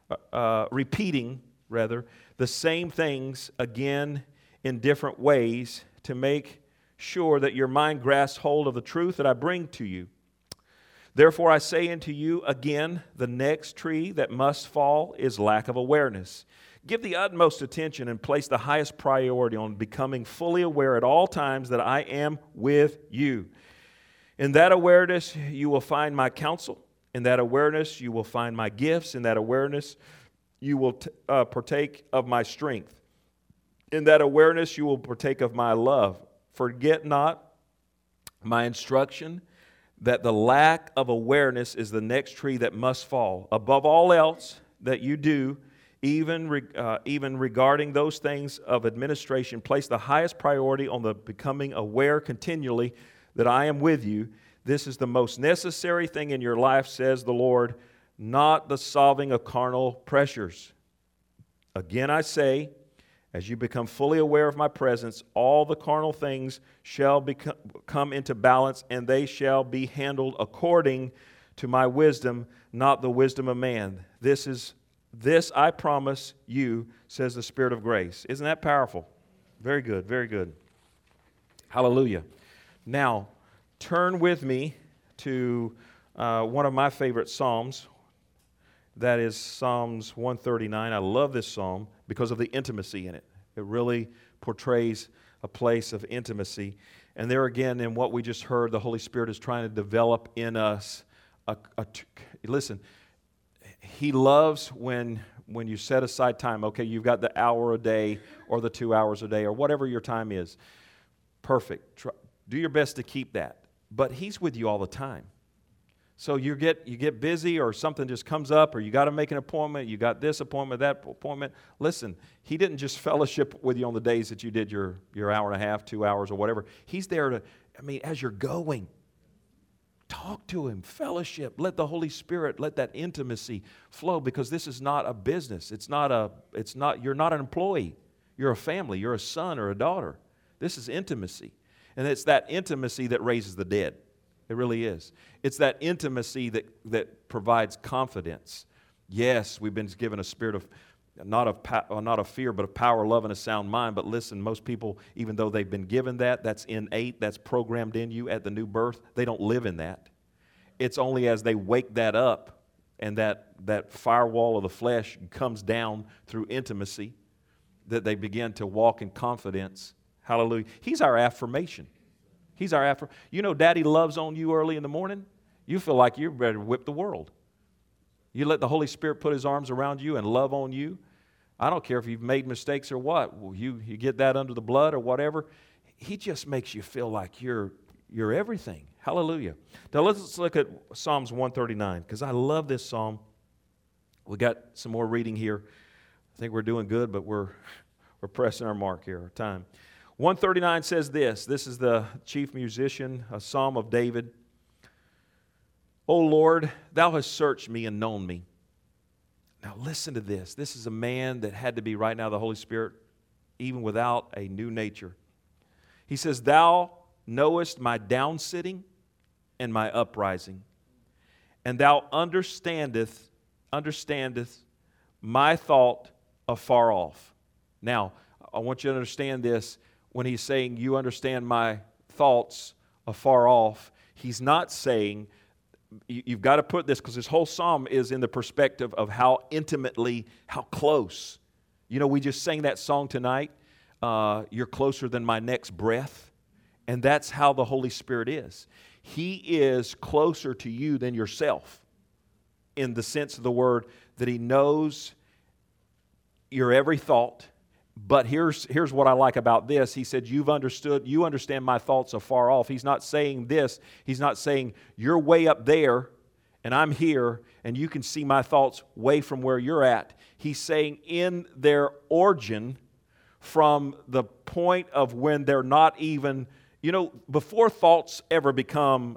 the same things again in different ways to make sure that your mind grasps hold of the truth that I bring to you. Therefore I say unto you again, the next tree that must fall is lack of awareness. Give the utmost attention and place the highest priority on becoming fully aware at all times that I am with you. In that awareness, you will find my counsel. In that awareness, you will find my gifts. In that awareness, you will partake of my strength. In that awareness, you will partake of my love. Forget not my instruction, that the lack of awareness is the next tree that must fall. Above all else that you do, even regarding those things of administration, place the highest priority on the becoming aware continually that I am with you. This is the most necessary thing in your life, says the Lord, not the solving of carnal pressures. Again, I say, as you become fully aware of my presence, all the carnal things shall come into balance, and they shall be handled according to my wisdom, not the wisdom of man. This I promise you, says the Spirit of grace. Isn't that powerful? Very good, very good. Hallelujah. Now, turn with me to one of my favorite Psalms. That is Psalms 139. I love this psalm because of the intimacy in it. It really portrays a place of intimacy. And there again, in what we just heard, the Holy Spirit is trying to develop in us. Listen, He loves when you set aside time. Okay, you've got the hour a day or the 2 hours a day or whatever your time is. Perfect. Do your best to keep that. But He's with you all the time. So you get busy or something just comes up or you got to make an appointment, you got this appointment, that appointment. Listen, He didn't just fellowship with you on the days that you did your hour and a half, 2 hours or whatever. He's there as you're going, talk to Him, fellowship. Let the Holy Spirit, let that intimacy flow, because this is not a business. You're not an employee. You're a family. You're a son or a daughter. This is intimacy. And it's that intimacy that raises the dead. It really is. It's that intimacy that provides confidence. Yes, we've been given a spirit of not of fear, but of power, love, and a sound mind. But listen, most people, even though they've been given that's innate, that's programmed in you at the new birth, they don't live in that. It's only as they wake that up and that firewall of the flesh comes down through intimacy that they begin to walk in confidence. Hallelujah. He's our affirmation. He's our affirmation. You know, Daddy loves on you early in the morning. You feel like you're ready to whip the world. You let the Holy Spirit put His arms around you and love on you. I don't care if you've made mistakes or what. You get that under the blood or whatever. He just makes you feel like you're everything. Hallelujah. Now let's look at Psalms 139, because I love this psalm. We got some more reading here. I think we're doing good, but we're pressing our mark here, our time. 139 says this. This is the chief musician, a psalm of David. O Lord, Thou hast searched me and known me. Now listen to this. This is a man that had to be right now the Holy Spirit, even without a new nature. He says, Thou knowest my downsitting and my uprising, and Thou understandeth my thought afar off. Now, I want you to understand this. When he's saying, you understand my thoughts afar off, he's not saying, you've got to put this, because this whole psalm is in the perspective of how intimately, how close. You know, we just sang that song tonight, You're Closer Than My Next Breath. And that's how the Holy Spirit is. He is closer to you than yourself, in the sense of the word that He knows your every thought. But here's what I like about this. He said, you understand my thoughts afar off. He's not saying this. He's not saying you're way up there and I'm here and you can see my thoughts way from where you're at. He's saying in their origin, from the point of when they're not even, before thoughts ever come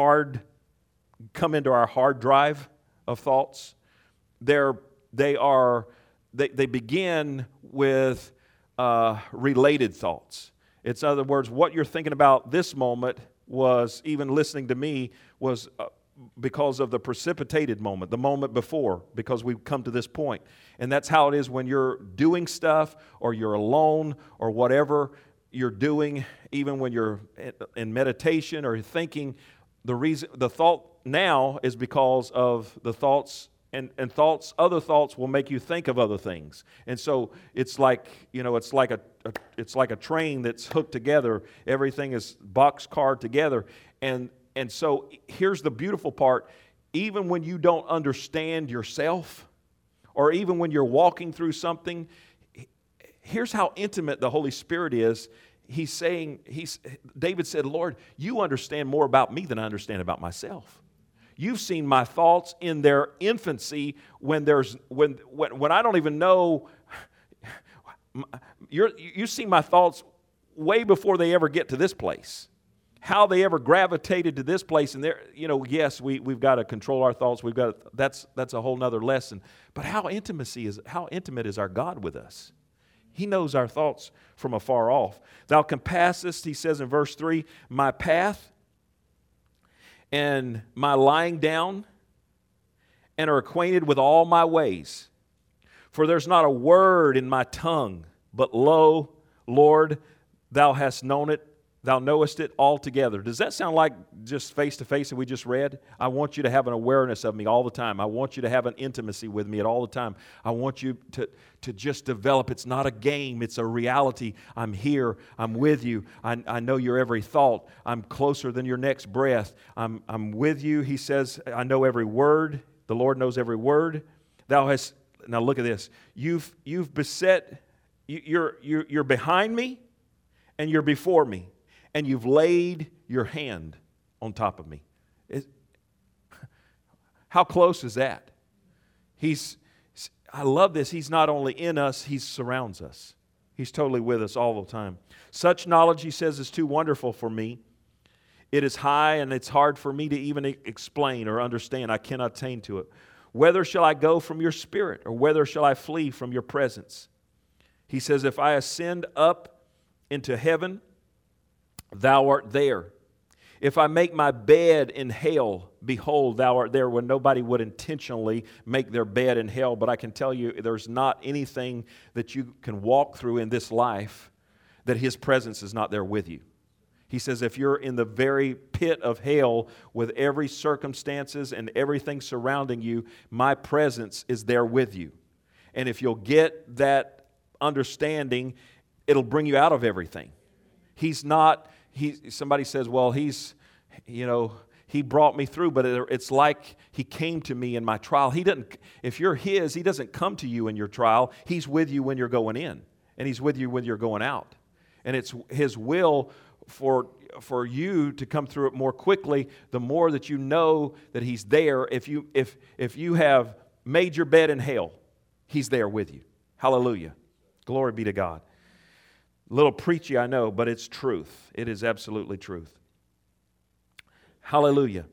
into our hard drive of thoughts, they begin with related thoughts. It's, in other words, what you're thinking about this moment was, even listening to me, was because of the precipitated moment, the moment before, because we've come to this point. And that's how it is when you're doing stuff or you're alone or whatever you're doing, even when you're in meditation or thinking. The thought now is because of the thoughts. And other thoughts will make you think of other things. And so it's like, it's like a train that's hooked together. Everything is boxcarred together. And so here's the beautiful part. Even when you don't understand yourself, or even when you're walking through something, here's how intimate the Holy Spirit is. he's saying, David said, Lord, you understand more about me than I understand about myself. You've seen my thoughts in their infancy when I don't even know. You've seen my thoughts way before they ever get to this place. How they ever gravitated to this place, and yes, we've got to control our thoughts. That's a whole nother lesson. But how intimate is our God with us? He knows our thoughts from afar off. Thou compassest, he says in verse 3, my path and my lying down, and are acquainted with all my ways. For there's not a word in my tongue, but lo, Lord, thou hast known it, thou knowest it altogether. Does that sound like just face to face that we just read? I want you to have an awareness of me all the time. I want you to have an intimacy with me at all the time. I want you to just develop. It's not a game. It's a reality. I'm here. I'm with you. I know your every thought. I'm closer than your next breath. I'm with you. He says, I know every word. The Lord knows every word. Thou hast, now look at this. You've beset, you're behind me and you're before me. And you've laid your hand on top of me. How close is that? I love this. He's not only in us, He surrounds us. He's totally with us all the time. Such knowledge, he says, is too wonderful for me. It is high and it's hard for me to even explain or understand. I cannot attain to it. Whither shall I go from your spirit, or whither shall I flee from your presence? He says, if I ascend up into heaven, thou art there. If I make my bed in hell, behold, thou art there. When nobody would intentionally make their bed in hell, but I can tell you there's not anything that you can walk through in this life that His presence is not there with you. He says if you're in the very pit of hell with every circumstances and everything surrounding you, my presence is there with you. And if you'll get that understanding, it'll bring you out of everything. Somebody says, well, He brought me through, but it's like He came to me in my trial. If you're His, He doesn't come to you in your trial. He's with you when you're going in, and He's with you when you're going out. And it's His will for you to come through it more quickly, the more that you know that He's there. If you have made your bed in hell, He's there with you. Hallelujah. Glory be to God. A little preachy, I know, but it's truth. It is absolutely truth. Hallelujah.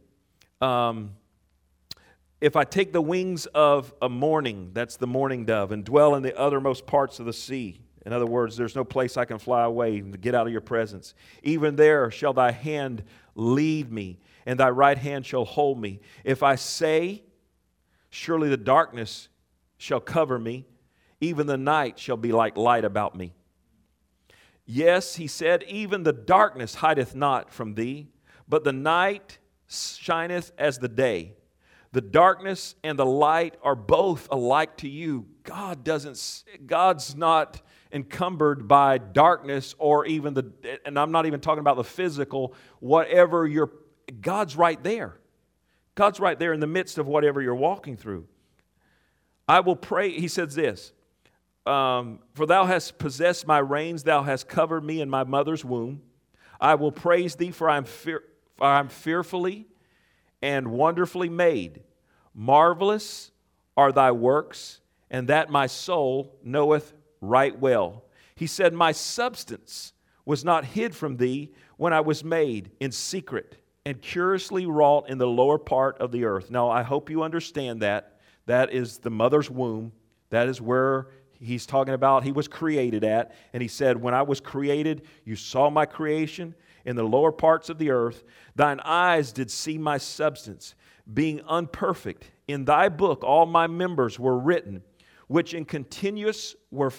If I take the wings of a morning, that's the morning dove, and dwell in the uttermost parts of the sea. In other words, there's no place I can fly away to get out of your presence. Even there shall thy hand lead me, and thy right hand shall hold me. If I say, surely the darkness shall cover me, even the night shall be like light about me. Yes, he said, even the darkness hideth not from thee, but the night shineth as the day. The darkness and the light are both alike to you. God's not encumbered by darkness or even and I'm not even talking about the physical, God's right there. God's right there in the midst of whatever you're walking through. I will pray, he says this, for thou hast possessed my reins, thou hast covered me in my mother's womb. I will praise thee, for I am fearfully and wonderfully made. Marvelous are thy works, and that my soul knoweth right well. He said, my substance was not hid from thee when I was made in secret and curiously wrought in the lower part of the earth. Now, I hope you understand that. That is the mother's womb. That is where he's talking about he was created at. And he said, when I was created, you saw my creation in the lower parts of the earth. Thine eyes did see my substance, being unperfect. In thy book all my members were written, which in continuance were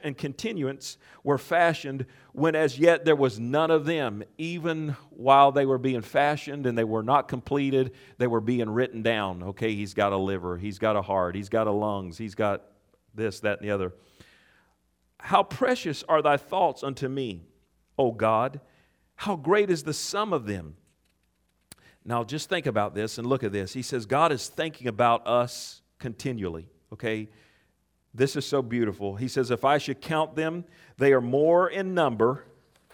fashioned, when as yet there was none of them. Even while they were being fashioned and they were not completed, they were being written down. Okay, he's got a liver, he's got a heart, he's got a lungs, he's got this, that, and the other. How precious are thy thoughts unto me, O God! How great is the sum of them! Now just think about this and look at this. He says God is thinking about us continually, okay? This is so beautiful. He says, if I should count them, they are more in number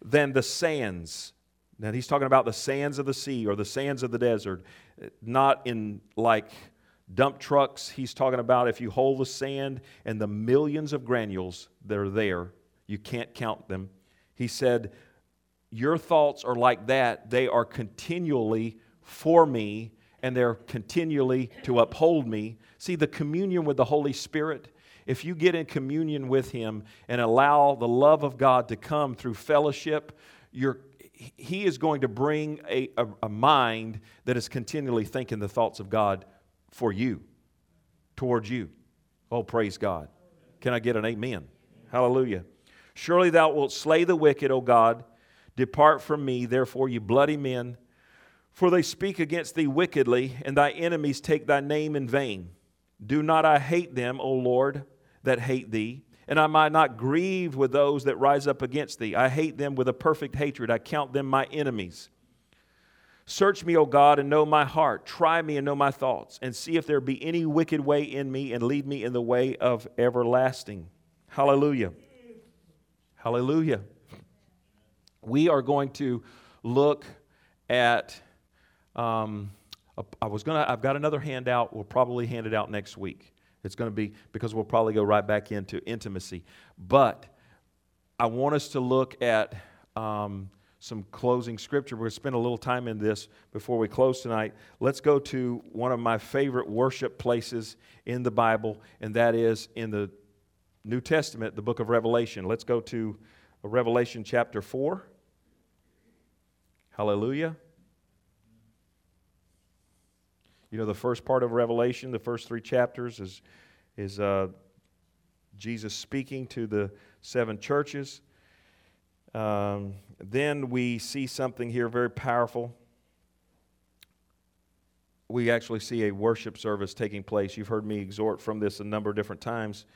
than the sands. Now he's talking about the sands of the sea or the sands of the desert, not in like dump trucks. He's talking about if you hold the sand and the millions of granules that are there, you can't count them. He said, your thoughts are like that. They are continually for me, and they're continually to uphold me. See, the communion with the Holy Spirit, if you get in communion with Him and allow the love of God to come through fellowship, He is going to bring a mind that is continually thinking the thoughts of God for you, towards you. Oh, praise God. Can I get an amen? Hallelujah. Surely thou wilt slay the wicked, O God. Depart from me, therefore, you bloody men, for they speak against thee wickedly, and thy enemies take thy name in vain. Do not I hate them, O Lord, that hate thee? And am I not grieved with those that rise up against thee? I hate them with a perfect hatred. I count them my enemies. Search me, O God, and know my heart. Try me and know my thoughts, and see if there be any wicked way in me, and lead me in the way of everlasting. Hallelujah. Hallelujah. We are going to look at, I've got another handout. We'll probably hand it out next week. It's going to be, because we'll probably go right back into intimacy. But I want us to look at some closing scripture. We're going to spend a little time in this before we close tonight. Let's go to one of my favorite worship places in the Bible, and that is in the New Testament, the book of Revelation. Let's go to Revelation chapter 4. Hallelujah. You know, the first part of Revelation, the first 3 chapters is Jesus speaking to the 7 churches. Then we see something here very powerful. We actually see a worship service taking place. You've heard me exhort from this a number of different times.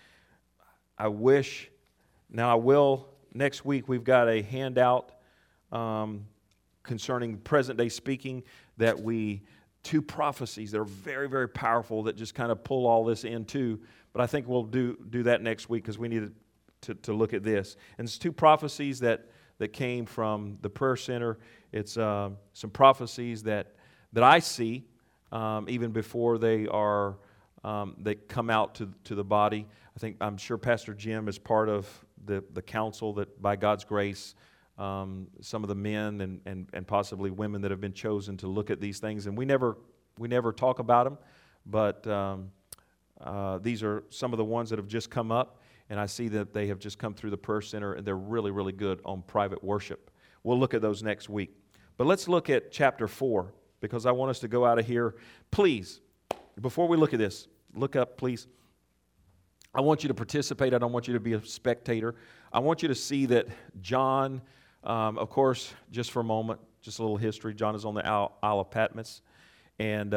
Next week we've got a handout concerning present-day speaking, that 2 prophecies that are very, very powerful that just kind of pull all this in too. But I think we'll do that next week, because we need to look at this. And it's 2 prophecies that came from the prayer center. It's some prophecies that I see even before they come out to the body. I'm sure Pastor Jim is part of the council that, by God's grace, some of the men and possibly women that have been chosen to look at these things, and we never talk about them, but these are some of the ones that have just come up, and I see that they have just come through the prayer center, and they're really, really good on private worship. We'll look at those next week. But let's look at chapter 4, because I want us to go out of here. Please, before we look at this, look up, please. I want you to participate. I don't want you to be a spectator. I want you to see that John, of course, just for a moment, just a little history. John is on the Isle of Patmos, and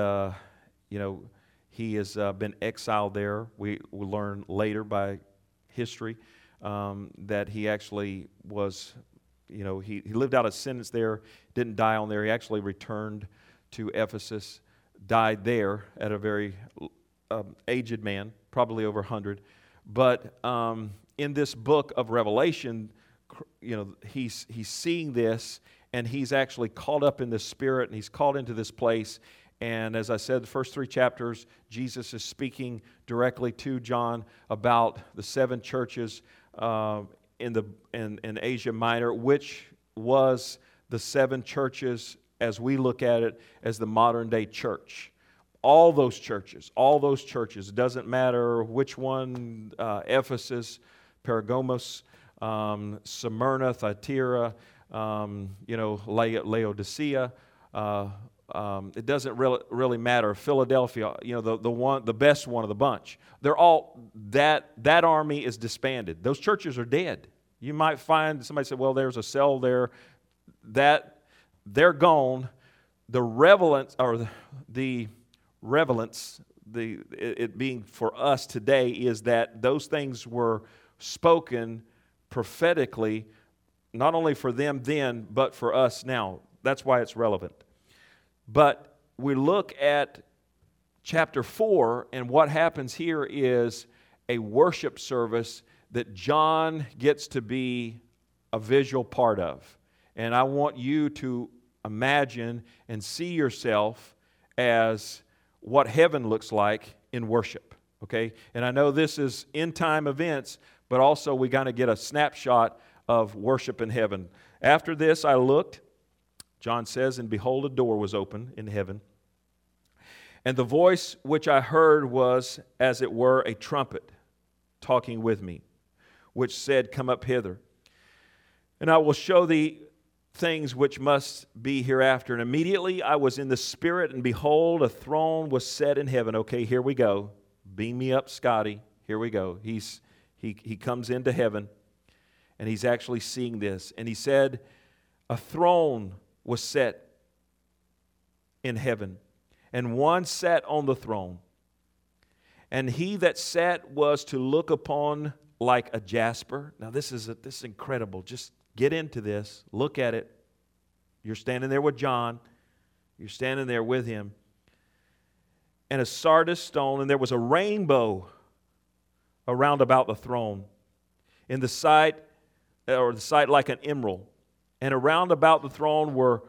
he has been exiled there. We will learn later by history that he actually was, he lived out a sentence there, didn't die on there. He actually returned to Ephesus, died there at a very aged man, probably over 100. But in this book of Revelation, he's seeing this, and he's actually caught up in the Spirit, and he's called into this place. And as I said, the first 3 chapters, Jesus is speaking directly to John about the 7 churches in Asia Minor, which was the 7 churches, as we look at it, as the modern day church. All those churches, it doesn't matter which one, Ephesus, Pergamos, Smyrna, Thyatira, Laodicea, it doesn't really matter. Philadelphia, the best one of the bunch. They're all, that army is disbanded. Those churches are dead. You might find somebody said, well, there's a cell there. They're gone. The relevance, it being for us today, is that those things were spoken prophetically, not only for them then, but for us now. That's why it's relevant. But we look at chapter 4, and what happens here is a worship service that John gets to be a visual part of. And I want you to imagine and see yourself as what heaven looks like in worship, okay? And I know this is end-time events, but also we got to get a snapshot of worship in heaven. After this I looked, John says, and behold, a door was open in heaven. And the voice which I heard was, as it were, a trumpet talking with me, which said, Come up hither, and I will show thee things which must be hereafter. And immediately I was in the Spirit, and behold, a throne was set in heaven. Okay, here we go. Beam me up, Scotty. Here we go. He comes into heaven, and he's actually seeing this. And he said, a throne was set in heaven, and one sat on the throne. And he that sat was to look upon like a jasper. Now this is incredible. Just get into this. Look at it. You're standing there with John. You're standing there with him. And a sardis stone, and there was a rainbow around about the throne, in the sight like an emerald. And around about the throne were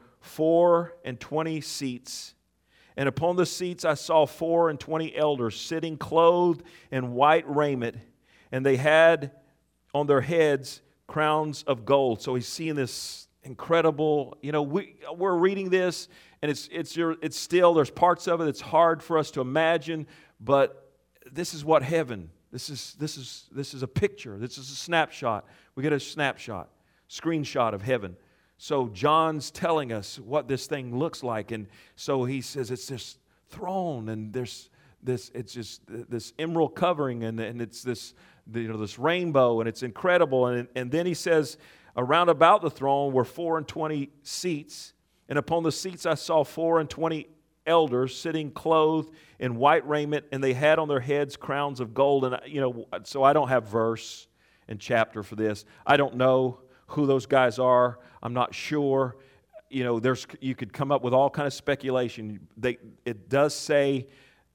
24 seats. And upon the seats I saw 24 elders sitting clothed in white raiment, and they had on their heads crowns of gold. So he's seeing this incredible, we're reading this, and it's still, there's parts of it that's hard for us to imagine, but this is what heaven, this is a picture, this is a snapshot. We get a snapshot, screenshot of heaven. So John's telling us what this thing looks like, and so he says it's this throne, and there's this, it's just this emerald covering, and it's this, this rainbow, and it's incredible. And then he says, around about the throne were 24 seats, and upon the seats I saw 24 elders sitting clothed in white raiment, and they had on their heads crowns of gold. And so I don't have verse and chapter for this. I don't know who those guys are. I'm not sure. You could come up with all kind of speculation. It does say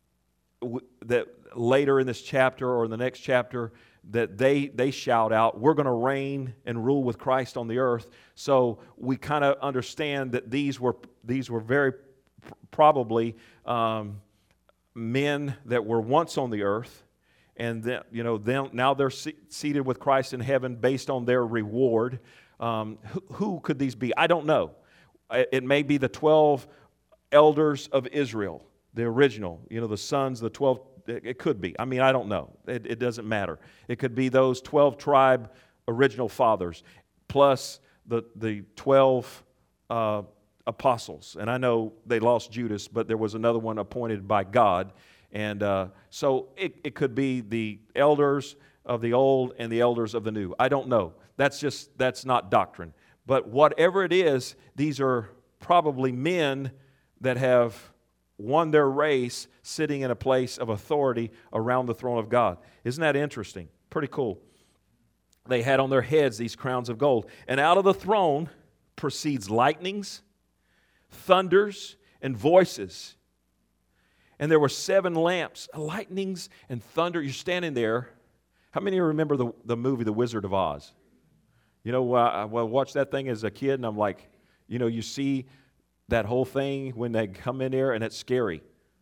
that later in this chapter or in the next chapter that they shout out, we're going to reign and rule with Christ on the earth. So we kind of understand that these were very probably men that were once on the earth, and that, now they're seated with Christ in heaven based on their reward. Who could these be? I don't know. It may be the 12 elders of Israel, the original, the sons, the 12. It could be. I don't know. It doesn't matter. It could be those 12 tribe original fathers, plus the 12 apostles. And I know they lost Judas, but there was another one appointed by God. And so it could be the elders of the old and the elders of the new. I don't know. That's not doctrine. But whatever it is, these are probably men that have won their race sitting in a place of authority around the throne of God. Isn't that interesting? Pretty cool. They had on their heads these crowns of gold. And out of the throne proceeds lightnings, thunders, and voices. And there were 7 lamps, lightnings and thunder. You're standing there. How many of you remember the movie The Wizard of Oz? I watched that thing as a kid, and I'm like, you see that whole thing when they come in there, and it's scary.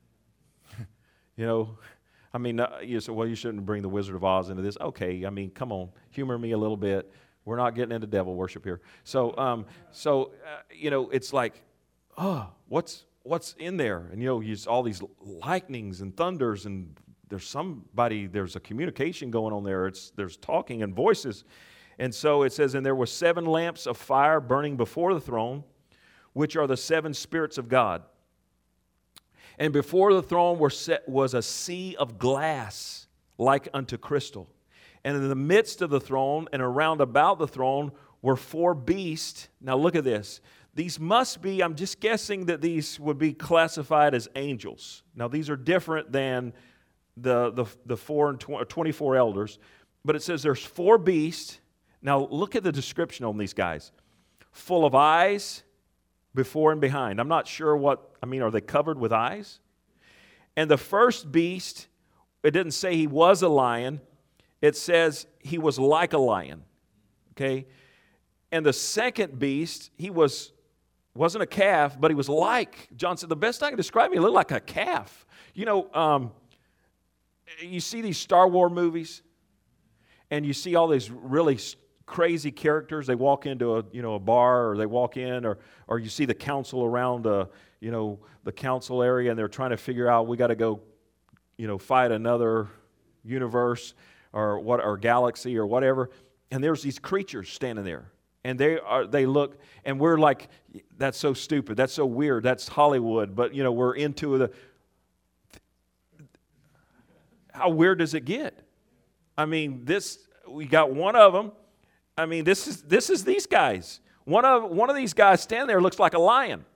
You say, well, you shouldn't bring The Wizard of Oz into this. Okay, come on, humor me a little bit. We're not getting into devil worship here. So, it's like, what's in there? And, use all these lightnings and thunders, and there's a communication going on there. There's talking and voices. And so it says, and there were 7 lamps of fire burning before the throne, which are the 7 spirits of God. And before the throne was a sea of glass like unto crystal. And in the midst of the throne and around about the throne were 4 beasts. Now look at this. These must be, I'm just guessing that these would be classified as angels. Now these are different than the 24 elders. But it says there's 4 beasts. Now look at the description on these guys. Full of eyes before and behind. I'm not sure are they covered with eyes? And the first beast, it didn't say he was a lion. It says he was like a lion. Okay? And the second beast, he wasn't a calf, but he was like, John said, the best I can describe him, he looked like a calf. You know, you see these Star Wars movies, and you see all these really crazy characters. They walk into a bar, or they walk in, or you see the council around the council area, and they're trying to figure out, we got to go, fight another universe or galaxy or whatever. And there's these creatures standing there. And they look, and we're like, that's so stupid, that's so weird, that's Hollywood. But, we're into how weird does it get? I mean, we got one of them. I mean, this is these guys. One of these guys standing there looks like a lion.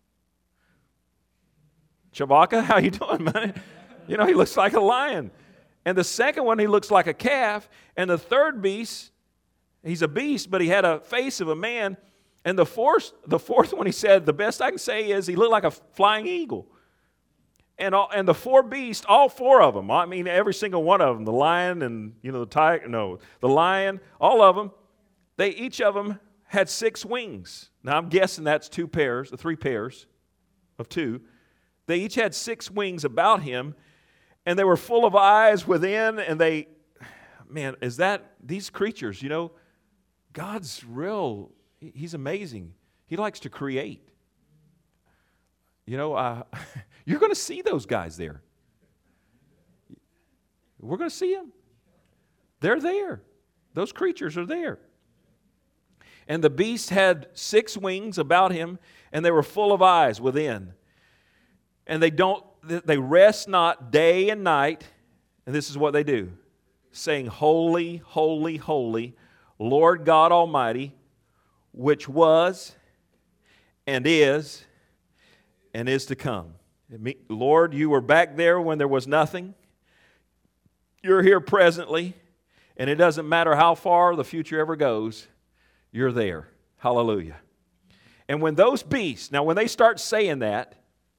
Chewbacca, how you doing, man? He looks like a lion. And the second one, he looks like a calf. And the third beast, he's a beast, but he had a face of a man. And the fourth one, he said, the best I can say is he looked like a flying eagle. And the four beasts, all four of them, I mean, every single one of them, the lion and, the lion, all of them, each of them had 6 wings. Now, I'm guessing that's 3 pairs of 2. They each had 6 wings about him, and they were full of eyes within, and these creatures, God's real. He's amazing. He likes to create. You're going to see those guys there. We're going to see them. They're there. Those creatures are there. And the beast had 6 wings about him, and they were full of eyes within. And they rest not day and night, and this is what they do, saying, Holy, holy, holy, Lord God Almighty, which was and is to come. Lord, you were back there when there was nothing. You're here presently, and it doesn't matter how far the future ever goes, you're there. Hallelujah. And when those beasts, now when they start saying that,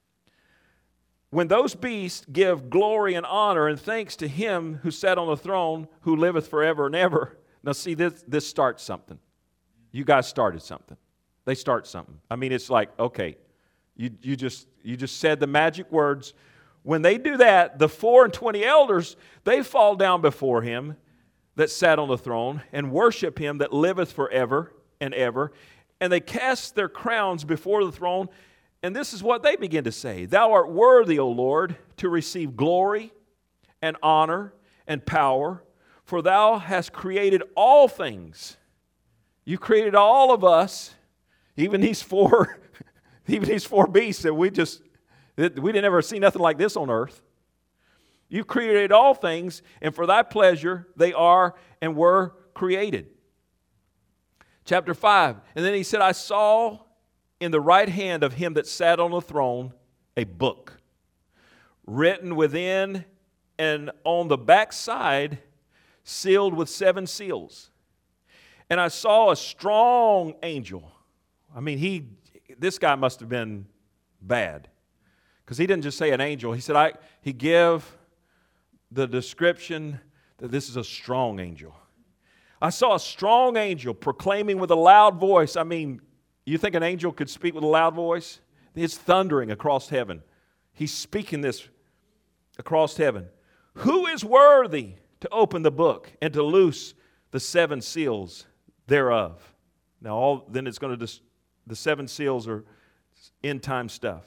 when those beasts give glory and honor and thanks to him who sat on the throne, who liveth forever and ever. Now see, this starts something. You guys started something. They start something. I mean, it's like, okay, you just said the magic words. When they do that, the 24 elders, they fall down before him that sat on the throne and worship him that liveth forever and ever. And they cast their crowns before the throne. And this is what they begin to say. Thou art worthy, O Lord, to receive glory and honor and power, for thou hast created all things. You created all of us, even these four beasts that we didn't ever see nothing like this on earth. You created all things, and for thy pleasure they are and were created. Chapter 5, and then he said, I saw in the right hand of him that sat on the throne a book, written within and on the backside, sealed with 7 seals. And I saw a strong angel. I mean, this guy must have been bad, because he didn't just say an angel. He said, he gave the description that this is a strong angel. I saw a strong angel proclaiming with a loud voice. I mean, you think an angel could speak with a loud voice? It's thundering across heaven. He's speaking this across heaven. Who is worthy to open the book and to loose the 7 seals thereof? Now, then it's going to, the 7 seals are end time stuff.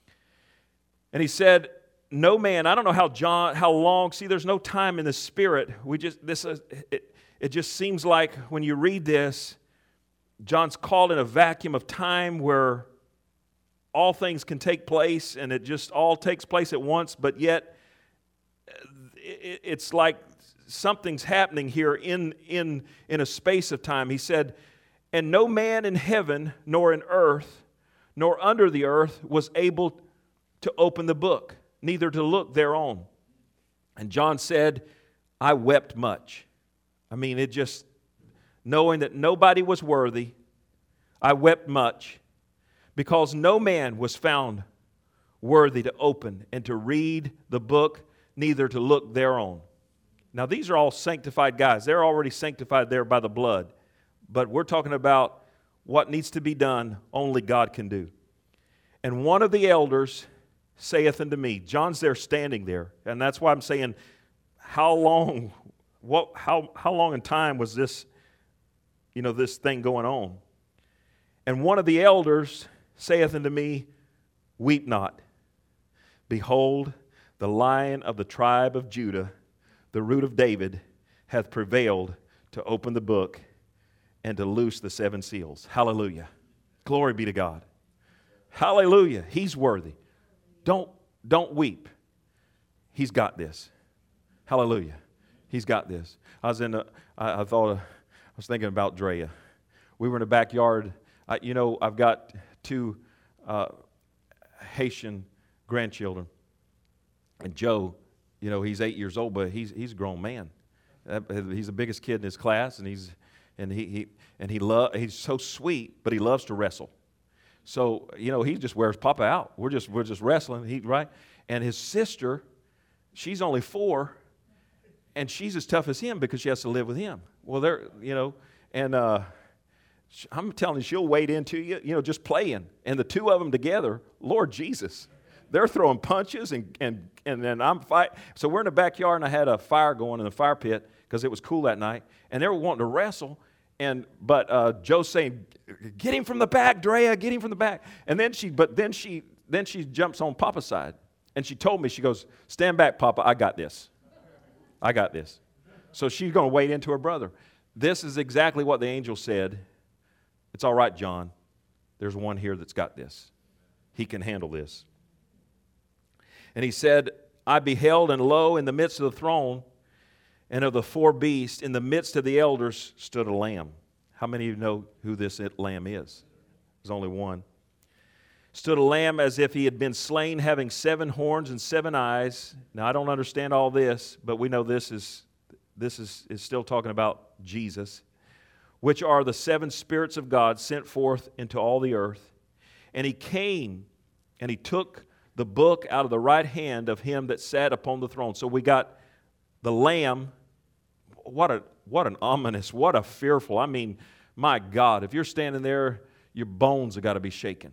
And he said, no man, I don't know how long, see, there's no time in the Spirit. It just seems like when you read this, John's called in a vacuum of time where all things can take place, and it just all takes place at once, but yet it's like something's happening here in a space of time. He said, and no man in heaven, nor in earth, nor under the earth was able to open the book, neither to look thereon. And John said, I wept much. I mean, it just, knowing that nobody was worthy, I wept much, because no man was found worthy to open and to read the book, neither to look thereon. Now, these are all sanctified guys. They're already sanctified there by the blood. But we're talking about what needs to be done, only God can do. And one of the elders saith unto me, John's there standing there, and that's why I'm saying, how long in time was this, this thing going on? And one of the elders saith unto me, weep not. Behold, the Lion of the tribe of Judah, the Root of David, hath prevailed to open the book and to loose the 7 seals. Hallelujah. Glory be to God. Hallelujah. He's worthy. Don't weep. He's got this. Hallelujah. He's got this. I was thinking about Drea. We were in the backyard. I've got 2 Haitian grandchildren. And Joe, he's 8 years old, but he's a grown man. He's the biggest kid in his class, and he's so sweet, but he loves to wrestle. So he just wears Papa out. We're just wrestling, right? And his sister, she's only 4, and she's as tough as him because she has to live with him. Well, I'm telling you, she'll wade into you, just playing, and the 2 of them together, Lord Jesus. They're throwing punches, and then I'm fighting. So we're in the backyard, and I had a fire going in the fire pit because it was cool that night, and they were wanting to wrestle. But Joe's saying, "Get him from the back, Drea. Get him from the back." And then she jumps on Papa's side, and she told me, she goes, "Stand back, Papa. I got this. I got this." So she's going to wade into her brother. This is exactly what the angel said. It's all right, John. There's one here that's got this. He can handle this. And he said, I beheld, and lo, in the midst of the throne and of the 4 beasts, in the midst of the elders, stood a lamb. How many of you know who this lamb is? There's only one. Stood a lamb as if he had been slain, having 7 horns and 7 eyes. Now, I don't understand all this, but we know this is still talking about Jesus, which are the 7 spirits of God sent forth into all the earth. And he came, and he took the book out of the right hand of him that sat upon the throne. So we got the Lamb. What an ominous, what a fearful. I mean, my God, if you're standing there, your bones have got to be shaken.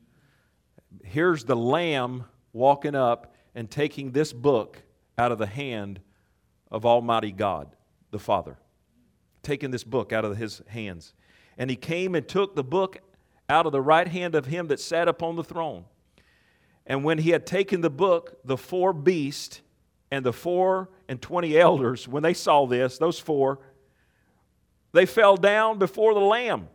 Here's the Lamb walking up and taking this book out of the hand of Almighty God, the Father. Taking this book out of his hands. And he came and took the book out of the right hand of him that sat upon the throne. And when he had taken the book, the 4 beasts and the 24 elders, when they saw this, those 4, they fell down before the Lamb,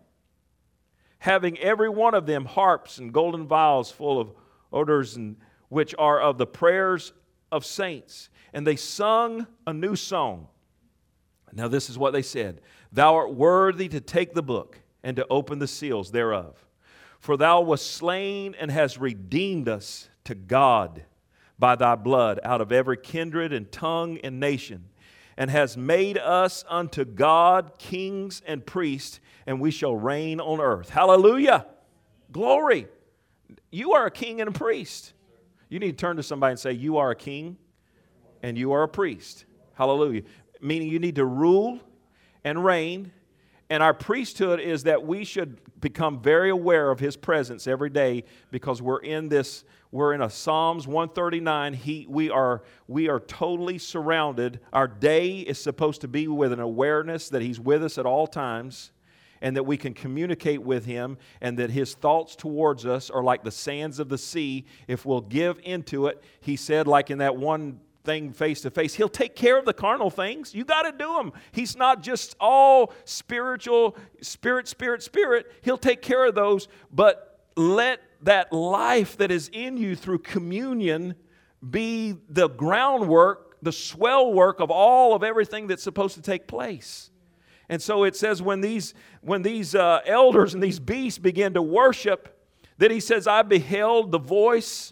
having every one of them harps and golden vials full of odors, and which are of the prayers of saints. And they sung a new song. Now this is what they said. Thou art worthy to take the book and to open the seals thereof. For thou wast slain and hast redeemed us to God by thy blood out of every kindred and tongue and nation, and hast made us unto God kings and priests, and we shall reign on earth. Hallelujah! Glory! You are a king and a priest. You need to turn to somebody and say, you are a king and you are a priest. Hallelujah. Meaning you need to rule and reign. And our priesthood is that we should become very aware of His presence every day, because we're in a Psalms 139. We are totally surrounded. Our day is supposed to be with an awareness that He's with us at all times, and that we can communicate with Him, and that His thoughts towards us are like the sands of the sea. If we'll give into it, He said, like in that one thing face to face, He'll take care of the carnal things. You got to do them. He's not just all spiritual, spirit. He'll take care of those, but let that life that is in you through communion be the groundwork, the swell work of everything that's supposed to take place. And so it says when these elders and these beasts begin to worship, that He says, I beheld the voice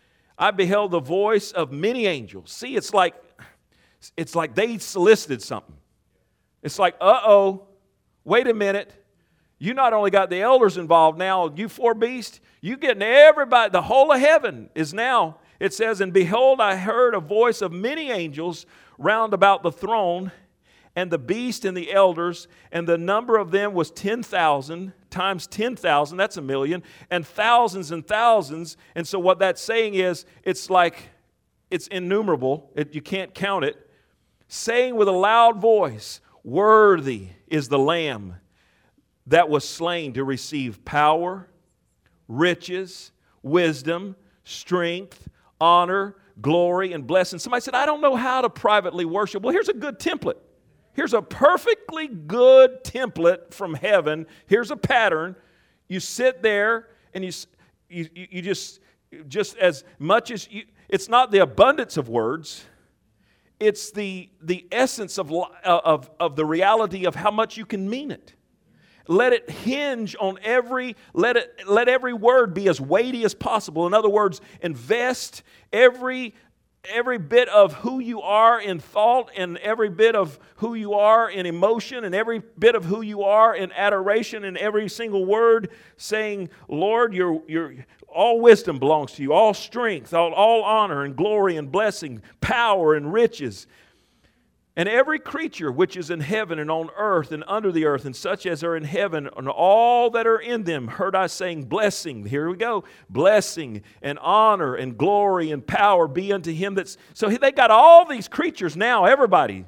of many angels. See, it's like they solicited something. It's like, wait a minute. You not only got the elders involved now, you 4 beasts, you getting everybody, the whole of heaven is now. It says, and behold, I heard a voice of many angels round about the throne, and the beast and the elders, and the number of them was 10,000, times 10,000, that's a million, and thousands and thousands. And so what that's saying is, it's like, it's innumerable. You can't count it. Saying with a loud voice, worthy is the Lamb that was slain to receive power, riches, wisdom, strength, honor, glory, and blessing. Somebody said, I don't know how to privately worship. Well, here's a good template. Here's a perfectly good template from heaven. Here's a pattern. You sit there and you just as much as you, it's not the abundance of words. It's the essence of the reality of how much you can mean it. Let it hinge on let every word be as weighty as possible. In other words, invest every bit of who you are in thought, and every bit of who you are in emotion, and every bit of who you are in adoration, and every single word saying, Lord, all wisdom belongs to you, all strength, all honor and glory and blessing, power and riches. And every creature which is in heaven and on earth and under the earth, and such as are in heaven, and all that are in them, heard I saying, blessing, here we go, blessing and honor and glory and power be unto him that's... So they got all these creatures now, everybody.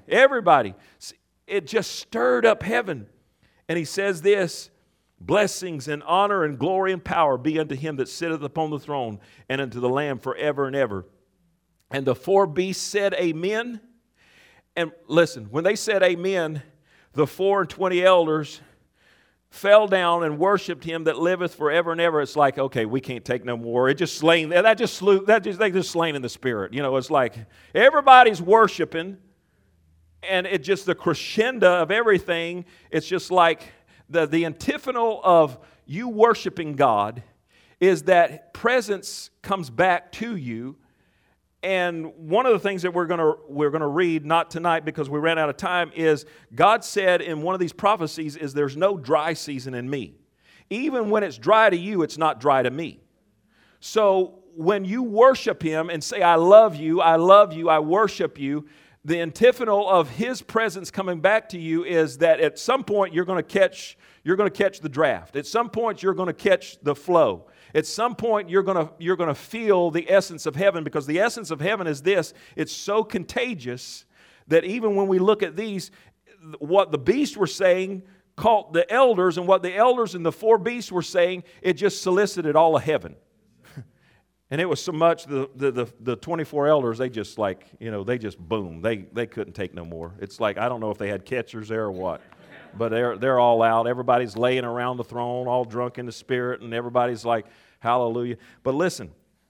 It just stirred up heaven. And he says this, blessings and honor and glory and power be unto him that sitteth upon the throne and unto the Lamb forever and ever. And the four beasts said, Amen. And listen, when they said amen, the 24 elders fell down and worshiped him that liveth forever and ever. It's like, okay, we can't take no more. It just slain. They just slain in the spirit. You know, it's like everybody's worshiping, and it just the crescendo of everything. It's just like the antiphonal of you worshiping God is that presence comes back to you. And one of the things that we're going to read, not tonight because we ran out of time, is God said in one of these prophecies is there's no dry season in me. Even when it's dry to you, it's not dry to me. So when you worship him and say, I love you, I worship you, the antiphonal of his presence coming back to you is that at some point you're going to catch the draft. At some point you're going to catch the flow. At some point, you're going to feel the essence of heaven, because the essence of heaven is this. It's so contagious that even when we look at these, what the beasts were saying caught the elders, and what the elders and the four beasts were saying, it just solicited all of heaven. And it was so much, the 24 elders, they just like, they just boom. They couldn't take no more. It's like, I don't know if they had catchers there or what. But they're all out. Everybody's laying around the throne, all drunk in the spirit, and everybody's like, hallelujah. But listen,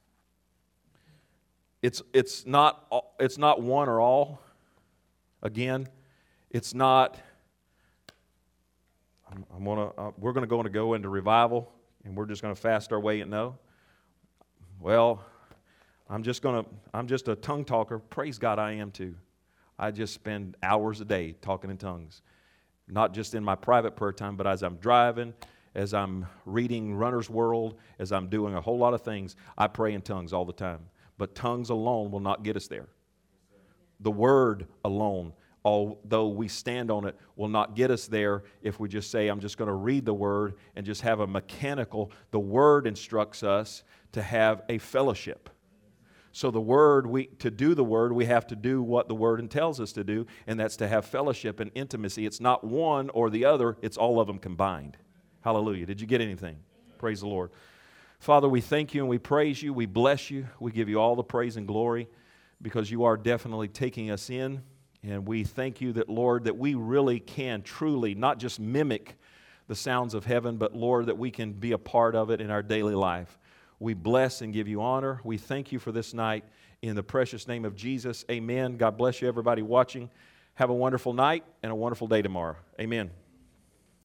it's not one or all. Again, it's not. We're going to go into revival, and we're just going to fast our way and no. Well, I'm just a tongue talker. Praise God, I am too. I just spend hours a day talking in tongues. Not just in my private prayer time, but as I'm driving, as I'm reading Runner's World, as I'm doing a whole lot of things, I pray in tongues all the time. But tongues alone will not get us there. The Word alone, although we stand on it, will not get us there if we just say, I'm just going to read the Word and just have a mechanical. The Word instructs us to have a fellowship. So the Word, to do the Word, we have to do what the Word tells us to do, and that's to have fellowship and intimacy. It's not one or the other, it's all of them combined. Hallelujah. Did you get anything? Praise the Lord. Father, we thank you and we praise you. We bless you. We give you all the praise and glory because you are definitely taking us in. And we thank you that, Lord, that we really can truly not just mimic the sounds of heaven, but, Lord, that we can be a part of it in our daily life. We bless and give you honor. We thank you for this night. In the precious name of Jesus, amen. God bless you, everybody watching. Have a wonderful night and a wonderful day tomorrow. Amen.